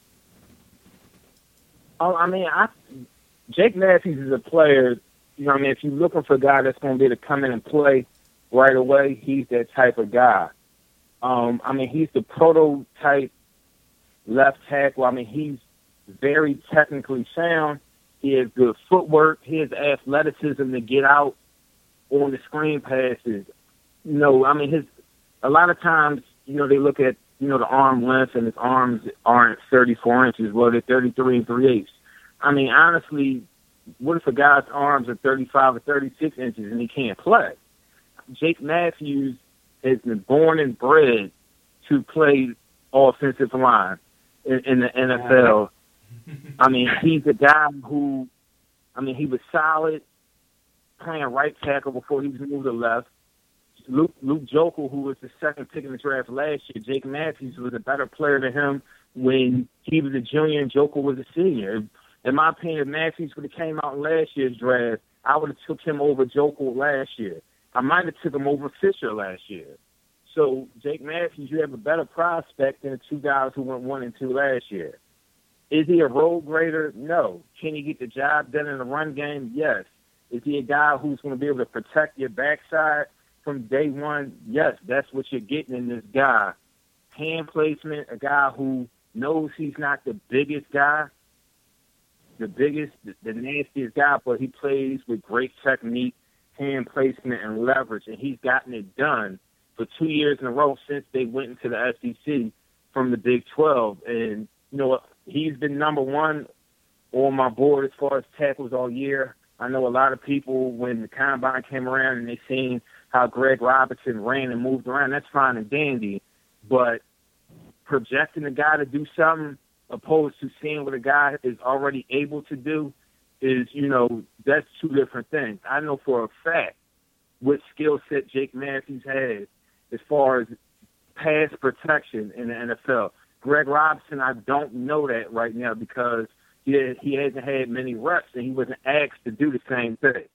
C: Oh, I mean, I, Jake Matthews is a player, you know what I mean, if you're looking for a guy that's going to be able to come in and play right away, he's that type of guy. Um, I mean, he's the prototype left tackle. I mean, he's very technically sound. He has good footwork. He has athleticism to get out on the screen passes. You know, I mean, his a lot of times, you know, they look at, you know, the arm length, and his arms aren't thirty-four inches. Well, they're thirty-three and three-eighths. I mean, honestly, what if a guy's arms are thirty-five or thirty-six inches and he can't play? Jake Matthews has been born and bred to play offensive line in, in the N F L. I mean, he's a guy who, I mean, he was solid playing right tackle before he was moved to left. Luke, Luke Jokel, who was the second pick in the draft last year, Jake Matthews was a better player than him when he was a junior and Jokel was a senior. In my opinion, if Matthews would have came out in last year's draft, I would have took him over Jokel last year. I might have took him over Fisher last year. So, Jake Matthews, you have a better prospect than the two guys who went one and two last year. Is he a role grader? No. Can he get the job done in the run game? Yes. Is he a guy who's going to be able to protect your backside from day one? Yes, that's what you're getting in this guy. Hand placement, a guy who knows he's not the biggest guy, the biggest, the, the nastiest guy, but he plays with great technique, hand placement, and leverage, and he's gotten it done for two years in a row since they went into the S E C from the Big twelve. And, you know, he's been number one on my board as far as tackles all year. I know a lot of people, when the Combine came around and they seen how Greg Robinson ran and moved around, that's fine and dandy. But projecting a guy to do something opposed to seeing what a guy is already able to do is, you know, that's two different things. I know for a fact what skill set Jake Matthews has as far as pass protection in the N F L. Greg Robinson, I don't know that right now because he, he hasn't had many reps and he wasn't asked to do the same thing.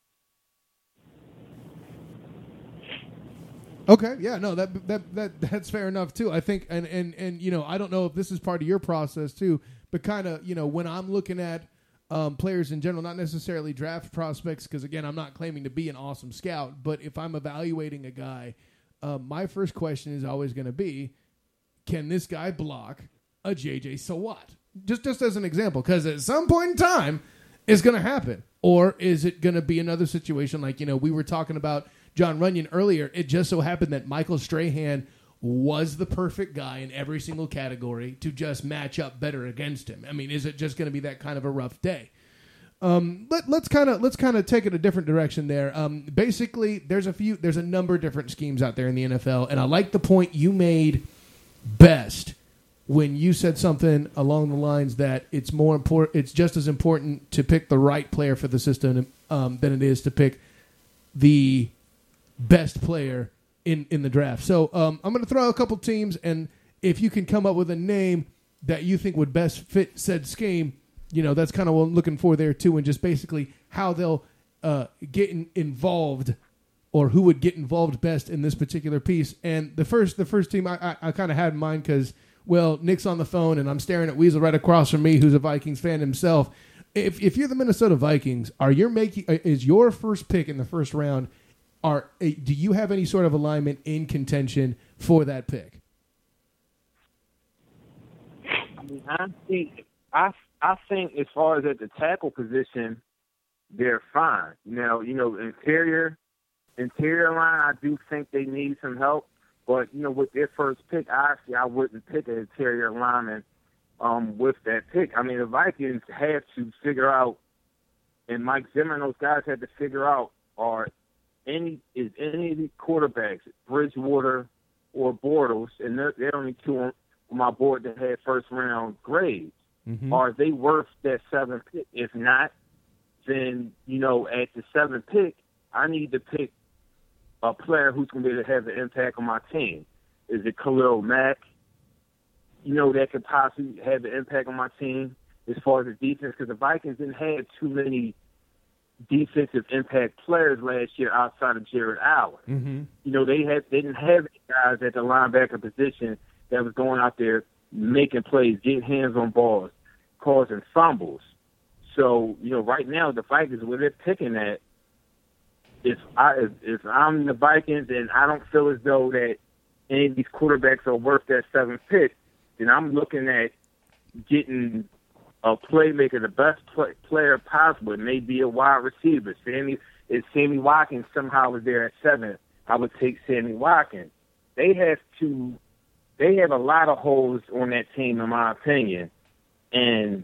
A: Okay, yeah, no, that that that that's fair enough too. I think, and and and you know, I don't know if this is part of your process too, but kind of, you know, when I'm looking at um, players in general, not necessarily draft prospects, because again, I'm not claiming to be an awesome scout, but if I'm evaluating a guy, uh, my first question is always going to be, can this guy block a J J Sawat? Just just as an example, because at some point in time, it's going to happen, or is it going to be another situation like, you know, we were talking about John Runyon earlier. It just so happened that Michael Strahan was the perfect guy in every single category to just match up better against him. I mean, is it just going to be that kind of a rough day? Um, let, let's kind of let's kind of take it a different direction there. Um, basically, there's a few, there's a number of different schemes out there in the N F L, and I like the point you made best when you said something along the lines that it's more important, it's just as important to pick the right player for the system um, than it is to pick the best player in, in the draft. So um, I'm going to throw out a couple teams, and if you can come up with a name that you think would best fit said scheme, you know, that's kind of what I'm looking for there too, and just basically how they'll uh, get in, involved, or who would get involved best in this particular piece. And the first the first team I, I, I kind of had in mind because, well, Nick's on the phone, and I'm staring at Weasel right across from me, who's a Vikings fan himself. If if you're the Minnesota Vikings, are you making is your first pick in the first round? Are do you have any sort of alignment in contention for that pick?
C: I mean, I think I I think as far as at the tackle position, they're fine. Now, you know, interior interior line, I do think they need some help. But you know, with their first pick, obviously, I wouldn't pick an interior lineman um, with that pick. I mean, the Vikings have to figure out, and Mike Zimmer and those guys had to figure out, are Any is any of these quarterbacks, Bridgewater or Bortles, and they're, they're only two on my board that had first round grades. Mm-hmm. Are they worth that seventh pick? If not, then you know at the seventh pick, I need to pick a player who's going to be able to have an impact on my team. Is it Khalil Mack? You know that could possibly have an impact on my team as far as the defense, because the Vikings didn't have too many defensive impact players last year outside of Jared Allen.
A: Mm-hmm.
C: You know, they had they didn't have any guys at the linebacker position that was going out there making plays, getting hands on balls, causing fumbles. So, you know, right now the Vikings, where they're picking at, if I if, if I'm the Vikings and I don't feel as though that any of these quarterbacks are worth that seventh pick, then I'm looking at getting a playmaker, the best play, player possible. It may be a wide receiver. Sammy, if Sammy Watkins somehow was there at seven, I would take Sammy Watkins. They have to, they have a lot of holes on that team, in my opinion. And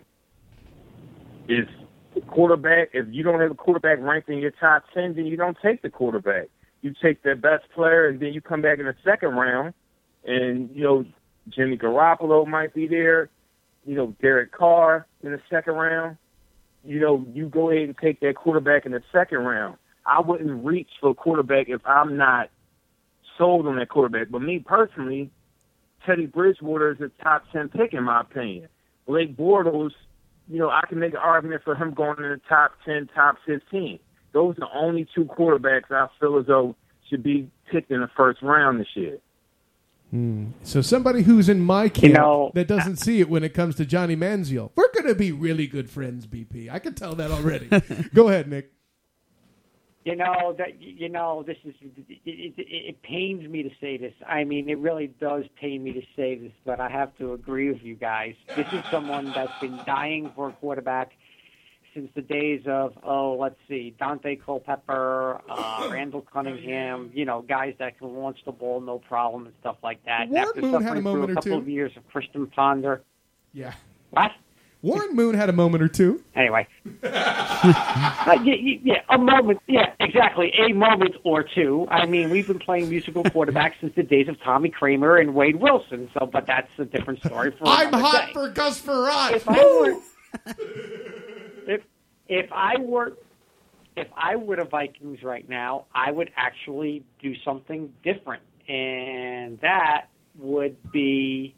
C: if quarterback, if you don't have a quarterback ranked in your top ten, then you don't take the quarterback. You take the best player, and then you come back in the second round, and, you know, Jimmy Garoppolo might be there, you know, Derek Carr in the second round. You know, you go ahead and take that quarterback in the second round. I wouldn't reach for a quarterback if I'm not sold on that quarterback. But me personally, Teddy Bridgewater is a top ten pick in my opinion. Blake Bortles, you know, I can make an argument for him going in the top ten, top fifteen. Those are the only two quarterbacks I feel as though should be picked in the first round this year.
A: Hmm. So somebody who's in my camp
E: You know,
A: that doesn't see it when it comes to Johnny Manziel, we're going to be really good friends, B P. I can tell that already. Go ahead, Nick.
E: You know that you know this is it, it, it pains me to say this. I mean, it really does pain me to say this, but I have to agree with you guys. This is someone that's been dying for a quarterback since the days of oh, let's see, Dante Culpepper, uh, Randall Cunningham. You know, guys that can launch the ball no problem and stuff like that.
A: Warren
E: After
A: Moon
E: suffering
A: had a
E: through
A: moment
E: a
A: or
E: couple
A: two.
E: of years of Christian Ponder.
A: Yeah.
E: What?
A: Warren Moon had a moment or two.
E: Anyway. uh, yeah, yeah, a moment. Yeah, exactly. A moment or two. I mean, we've been playing musical quarterbacks since the days of Tommy Kramer and Wade Wilson. So, but that's a different story for
A: I'm
E: another
A: hot
E: day.
A: for Gus Farrat.
E: If I were, if if I were, if I were the Vikings right now, I would actually do something different, and that would be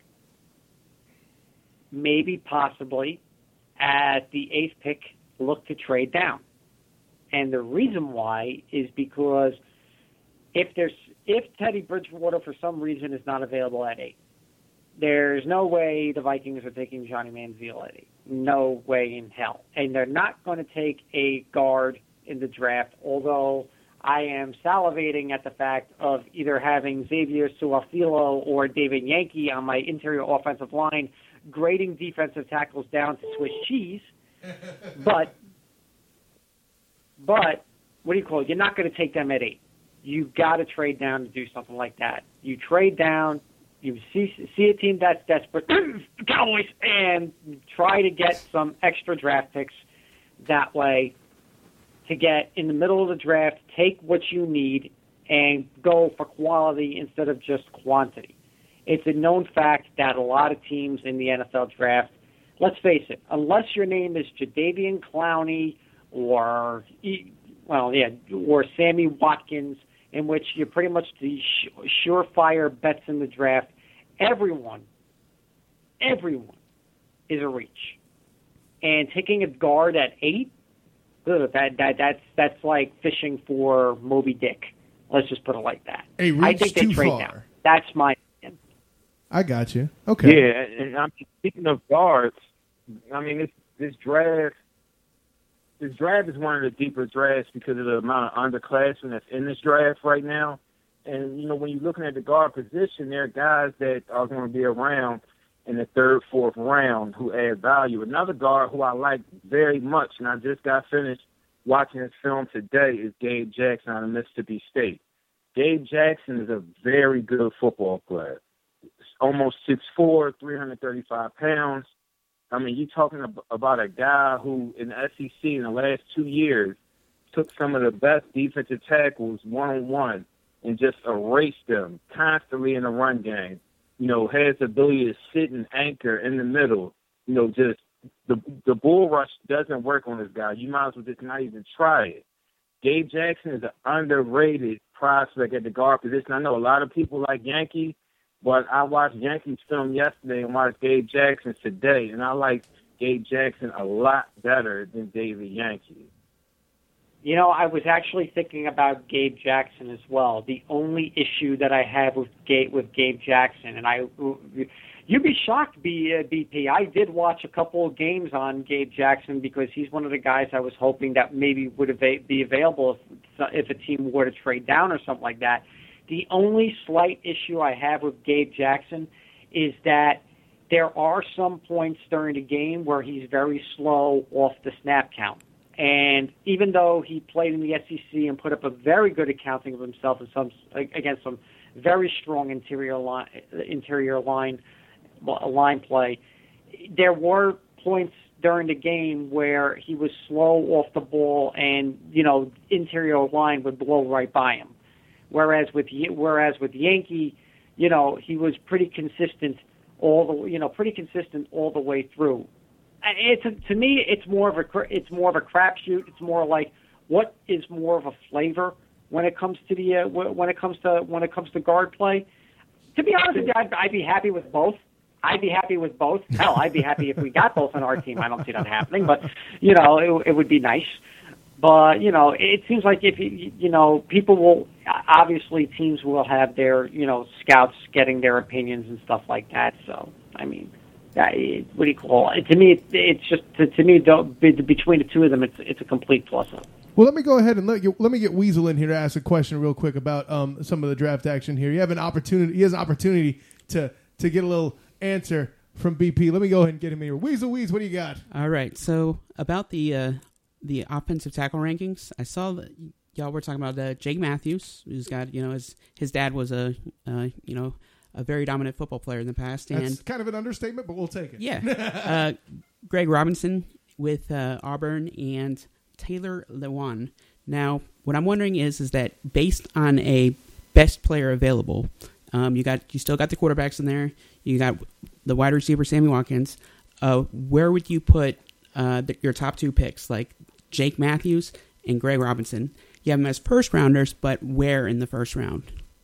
E: maybe possibly at the eighth pick look to trade down. And the reason why is because if there's if Teddy Bridgewater for some reason is not available at eight, there's no way the Vikings are taking Johnny Manziel at eight. No way in hell. And they're not going to take a guard in the draft, although I am salivating at the fact of either having Xavier Suafilo or David Yankee on my interior offensive line grading defensive tackles down to Swiss cheese. But, but what do you call it? You're not going to take them at eight. You got to trade down to do something like that. You trade down, you see see a team that's desperate, the Cowboys, and try to get some extra draft picks that way to get in the middle of the draft, take what you need, and go for quality instead of just quantity. It's a known fact that a lot of teams in the N F L draft, let's face it, unless your name is Jadeveon Clowney or, well, yeah, or Sammy Watkins, in which you're pretty much the surefire bets in the draft, everyone, everyone is a reach. And taking a guard at eight, ugh, that that that's that's like fishing for Moby Dick. Let's just put it like that.
A: A reach
E: I think they
A: too
E: trade
A: far.
E: down. That's my opinion.
A: I got you. Okay.
C: Yeah, and I'm speaking of guards. I mean, this this draft, this draft is one of the deeper drafts because of the amount of underclassmen that's in this draft right now. And you know, when you're looking at the guard position, there are guys that are going to be around in the third, fourth round who add value. Another guard who I like very much, and I just got finished watching his film today, is Gabe Jackson out of Mississippi State. Gabe Jackson is a very good football player. Almost six foot four, three hundred thirty-five pounds. I mean, you're talking about a guy who in the S E C in the last two years took some of the best defensive tackles one-on-one and just erased them constantly in the run game. You know, has the ability to sit and anchor in the middle. You know, just the the bull rush doesn't work on this guy. You might as well just not even try it. Gabe Jackson is an underrated prospect at the guard position. I know a lot of people like Yankee, but I watched Yankees film yesterday and watched Gabe Jackson today, and I like Gabe Jackson a lot better than David Yankee.
E: You know, I was actually thinking about Gabe Jackson as well. The only issue that I have with Gabe, with Gabe Jackson, and I, you'd be shocked, B, uh, B P. I did watch a couple of games on Gabe Jackson because he's one of the guys I was hoping that maybe would ava- be available if, if a team were to trade down or something like that. The only slight issue I have with Gabe Jackson is that there are some points during the game where he's very slow off the snap count. And even though he played in the S E C and put up a very good accounting of himself in some, against some very strong interior line, interior line, line play, there were points during the game where he was slow off the ball, and you know, interior line would blow right by him. Whereas with whereas with Yankee, you know, he was pretty consistent all the you know pretty consistent all the way through. It's a, to me, it's more of a it's more of a crapshoot. It's more like what is more of a flavor when it comes to the uh, when it comes to when it comes to guard play. To be honest with you, I'd, I'd be happy with both. I'd be happy with both. Hell, I'd be happy if we got both on our team. I don't see that happening, but you know, it, it would be nice. But you know, it seems like if you you know, people will obviously teams will have their you know scouts getting their opinions and stuff like that. So I mean. Uh, what do you call it? To me, it, it's just to, to me between the two of them, it's it's a complete toss-up.
A: Well, let me go ahead and let you, let me get Weasel in here to ask a question real quick about um, some of the draft action here. You have an opportunity. He has an opportunity to to get a little answer from B P. Let me go ahead and get him here. Weasel, Weasel, what do you got?
B: All right. So about the uh, the offensive tackle rankings, I saw that y'all were talking about uh, Jake Matthews, who's got you know his his dad was a uh, you know. a very dominant football player in the past. And
A: that's kind of an understatement, but we'll take it.
B: Yeah. uh, Greg Robinson with uh, Auburn and Taylor Lewan. Now, what I'm wondering is, is that based on a best player available, um, you got you still got the quarterbacks in there. You got the wide receiver, Sammy Watkins. Uh, where would you put uh, the, your top two picks, like Jake Matthews and Greg Robinson? You have them as first rounders, but where in the first round?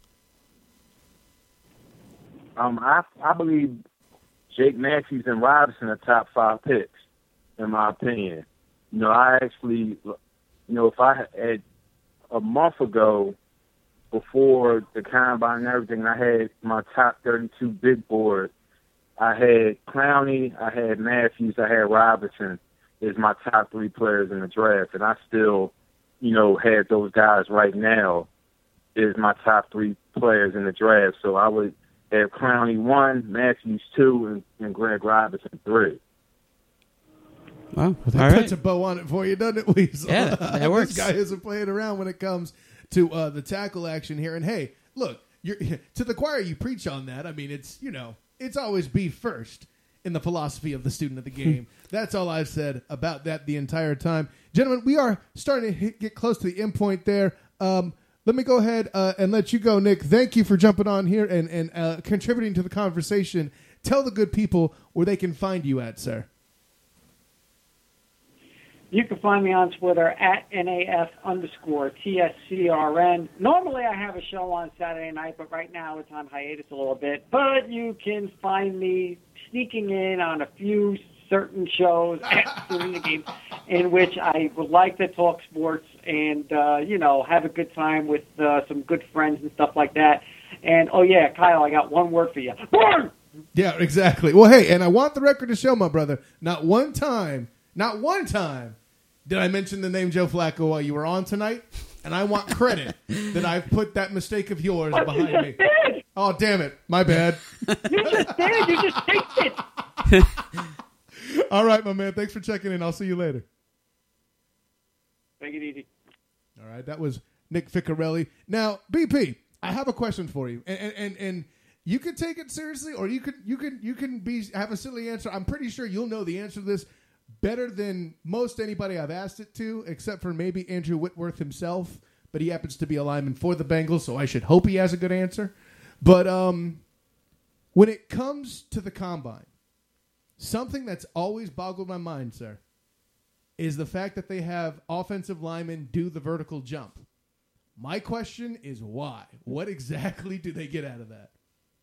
C: Um, I I believe Jake Matthews and Robinson are top five picks, in my opinion. You know, I actually, you know, if I had a month ago, before the combine and everything, I had my top thirty-two big board. I had Clowney, I had Matthews, I had Robinson as my top three players in the draft, and I still, you know, had those guys right now as my top three players in the draft. So I would have Clowney one, Matthews two, and, and Greg Robinson three.
B: Wow,
A: well, that
B: all
A: puts
B: right.
A: a bow on it for you, doesn't it, Weasel?
B: Yeah, that works.
A: This guy isn't playing around when it comes to uh, the tackle action here. And hey, look, you're, to the choir you preach on that. I mean, it's you know, it's always be first in the philosophy of the student of the game. That's all I've said about that the entire time, gentlemen. We are starting to hit, get close to the end point there. Um, Let me go ahead uh, and let you go, Nick. Thank you for jumping on here and, and uh, contributing to the conversation. Tell the good people where they can find you at, sir.
E: You can find me on Twitter at N A F underscore T S C R N. Normally I have a show on Saturday night, but right now it's on hiatus a little bit. But you can find me sneaking in on a few certain shows during the game in which I would like to talk sports and, uh, you know, have a good time with uh, some good friends and stuff like that. And, oh, yeah, Kyle, I got one word for you. Born!
A: Yeah, exactly. Well, hey, and I want the record to show, my brother, not one time, not one time did I mention the name Joe Flacco while you were on tonight, and I want credit that I've put that mistake of yours
E: But
A: behind
E: you
A: me.
E: just did!
A: Oh, damn it. My bad.
E: You just did! You just faked it!
A: All right, my man. Thanks for checking in. I'll see you later.
E: Take it easy.
A: All right, that was Nick Ficarelli. Now, B P, I have a question for you, and and and, and you can take it seriously, or you can you can you can be have a silly answer. I'm pretty sure you'll know the answer to this better than most anybody I've asked it to, except for maybe Andrew Whitworth himself. But he happens to be a lineman for the Bengals, so I should hope he has a good answer. But um, when it comes to the combine, something that's always boggled my mind, sir, is the fact that they have offensive linemen do the vertical jump. My question is why? What exactly do they get out of that?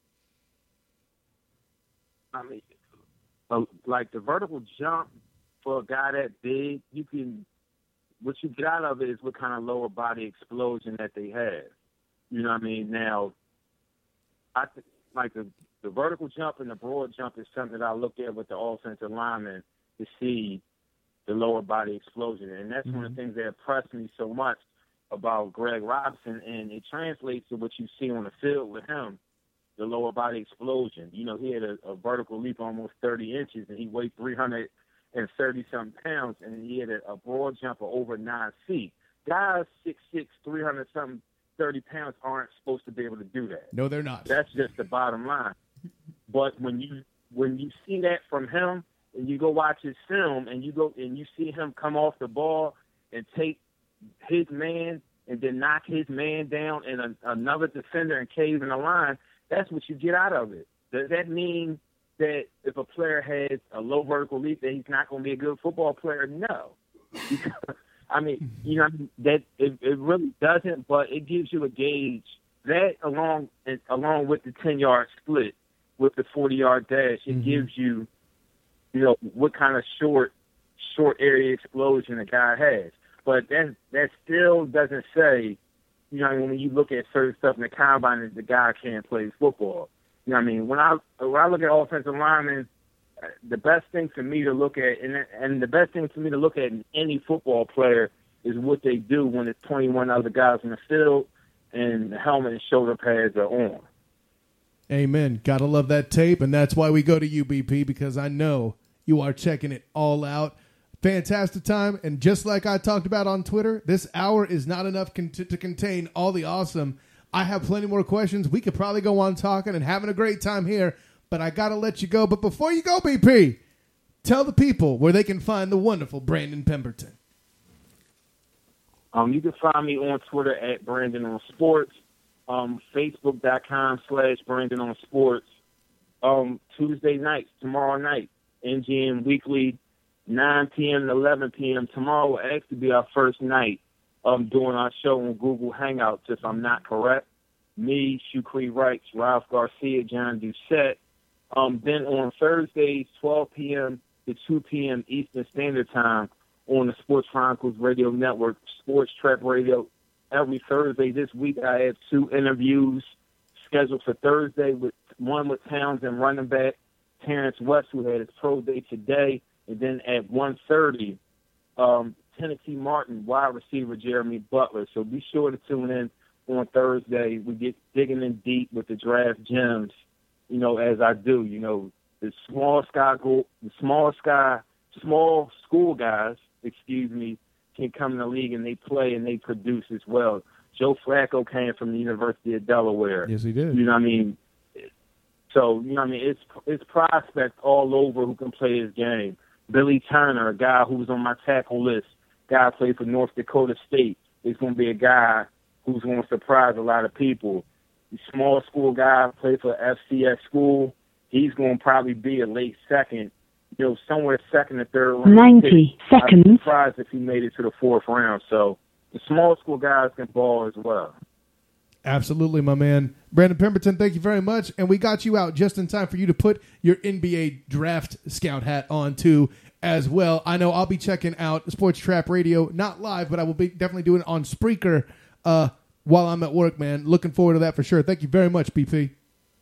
C: I mean, uh, like the vertical jump for a guy that big, you can what you get out of it is what kind of lower body explosion that they have. You know what I mean? Now, I th- like the, the vertical jump and the broad jump is something that I look at with the offensive lineman to see the lower body explosion. And that's mm-hmm. one of the things that impressed me so much about Greg Robinson, and it translates to what you see on the field with him, the lower body explosion. You know, he had a, a vertical leap almost thirty inches, and he weighed three hundred thirty-something pounds, and he had a, a broad jump of over nine feet. Guys six six, three hundred something, thirty pounds aren't supposed to be able to do that.
A: No, they're not.
C: That's just the bottom line. But when you when you see that from him, and you go watch his film, and you go and you see him come off the ball and take his man and then knock his man down and a, another defender and cave in the line, that's what you get out of it. Does that mean that if a player has a low vertical leap that he's not going to be a good football player? No. I mean, you know, that it, it really doesn't, but it gives you a gauge. That along along with the ten-yard split, with the forty-yard dash, it mm-hmm. gives you, you know, what kind of short short area explosion a guy has. But that that still doesn't say, you know, when you look at certain stuff in the combine, that the guy can't play football. You know what I mean? When I when I look at offensive linemen, the best thing for me to look at, and and the best thing for me to look at in any football player is what they do when there's twenty-one other guys in the field and the helmet and shoulder pads are on.
A: Amen. Gotta love that tape, and that's why we go to U B P, because I know you are checking it all out. Fantastic time, and just like I talked about on Twitter, this hour is not enough con- to contain all the awesome. I have plenty more questions. We could probably go on talking and having a great time here, but I got to let you go. But before you go, B P, tell the people where they can find the wonderful Brandon Pemberton.
C: Um, you can find me on Twitter at Brandon on Sports, um, Facebook.com slash Brandon on Sports. Um, Tuesday nights, tomorrow night, N G N Weekly, nine p.m. to eleven p.m. Tomorrow will actually be our first night um, doing our show on Google Hangouts, if I'm not correct. Me, Shukri Wrights, Ralph Garcia, John Doucette. Um, then on Thursdays, twelve p.m. to two p.m. Eastern Standard Time on the Sports Chronicles Radio Network, Sports Trap Radio. Every Thursday this week, I have two interviews scheduled for Thursday, with one with Townsend running back Terrence West, who had his pro day today. And then at one thirty, um, Tennessee Martin, wide receiver Jeremy Butler. So be sure to tune in on Thursday. We get digging in deep with the draft gems, you know, as I do. You know, the small sky, go, the small sky, small school guys, excuse me, can come in the league and they play and they produce as well. Joe Flacco came from the University of Delaware.
A: Yes, he did.
C: You know what I mean? So, you know what I mean? It's, it's prospects all over who can play his game. Billy Turner, a guy who was on my tackle list, guy played for North Dakota State, is going to be a guy who's going to surprise a lot of people. The small school guy played for F C S school. He's going to probably be a late second, you know, somewhere second or third round.
F: ninety pick. Seconds.
C: I'd be surprised if he made it to the fourth round. So the small school guys can ball as well.
A: Absolutely, my man. Brandon Pemberton, thank you very much. And we got you out just in time for you to put your N B A draft scout hat on, too, as well. I know I'll be checking out Sports Trap Radio, not live, but I will be definitely doing it on Spreaker uh, while I'm at work, man. Looking forward to that for sure. Thank you very much, B P.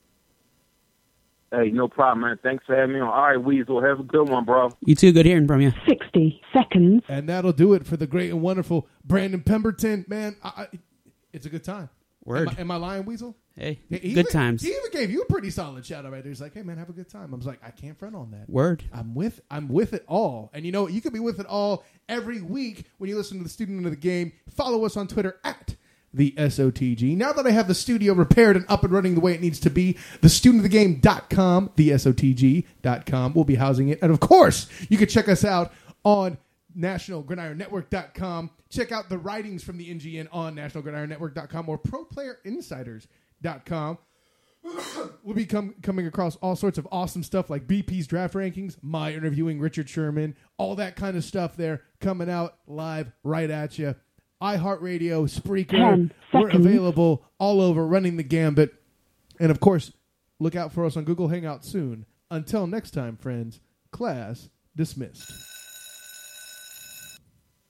C: Hey, no problem, man. Thanks for having me on. All right, Weasel, have a good one, bro.
B: You too. Good hearing from you.
F: sixty seconds.
A: And that'll do it for the great and wonderful Brandon Pemberton. Man, I, I, it's a good time.
B: Word.
A: Am I, am I lying, Weasel?
B: Hey,
A: he, he
B: good
A: even,
B: times.
A: He even gave you a pretty solid shout out right there. He's like, hey, man, have a good time. I was like, I can't front on that.
B: Word.
A: I'm with I'm with it all. And you know what? You can be with it all every week when you listen to the Student of the Game. Follow us on Twitter at the S O T G. Now that I have the studio repaired and up and running the way it needs to be, the student of the game dot com, the S O T G dot com, will be housing it. And of course, you can check us out on National Gridiron Network dot com. Check out the writings from the N G N on National Gridiron Network dot com or Pro Player Insiders dot com. We'll be com- coming across all sorts of awesome stuff like B P's draft rankings, my interviewing Richard Sherman, all that kind of stuff there coming out live right at you. iHeartRadio, Spreaker, we're available all over, running the gambit. And of course, look out for us on Google Hangout soon. Until next time, friends, class dismissed.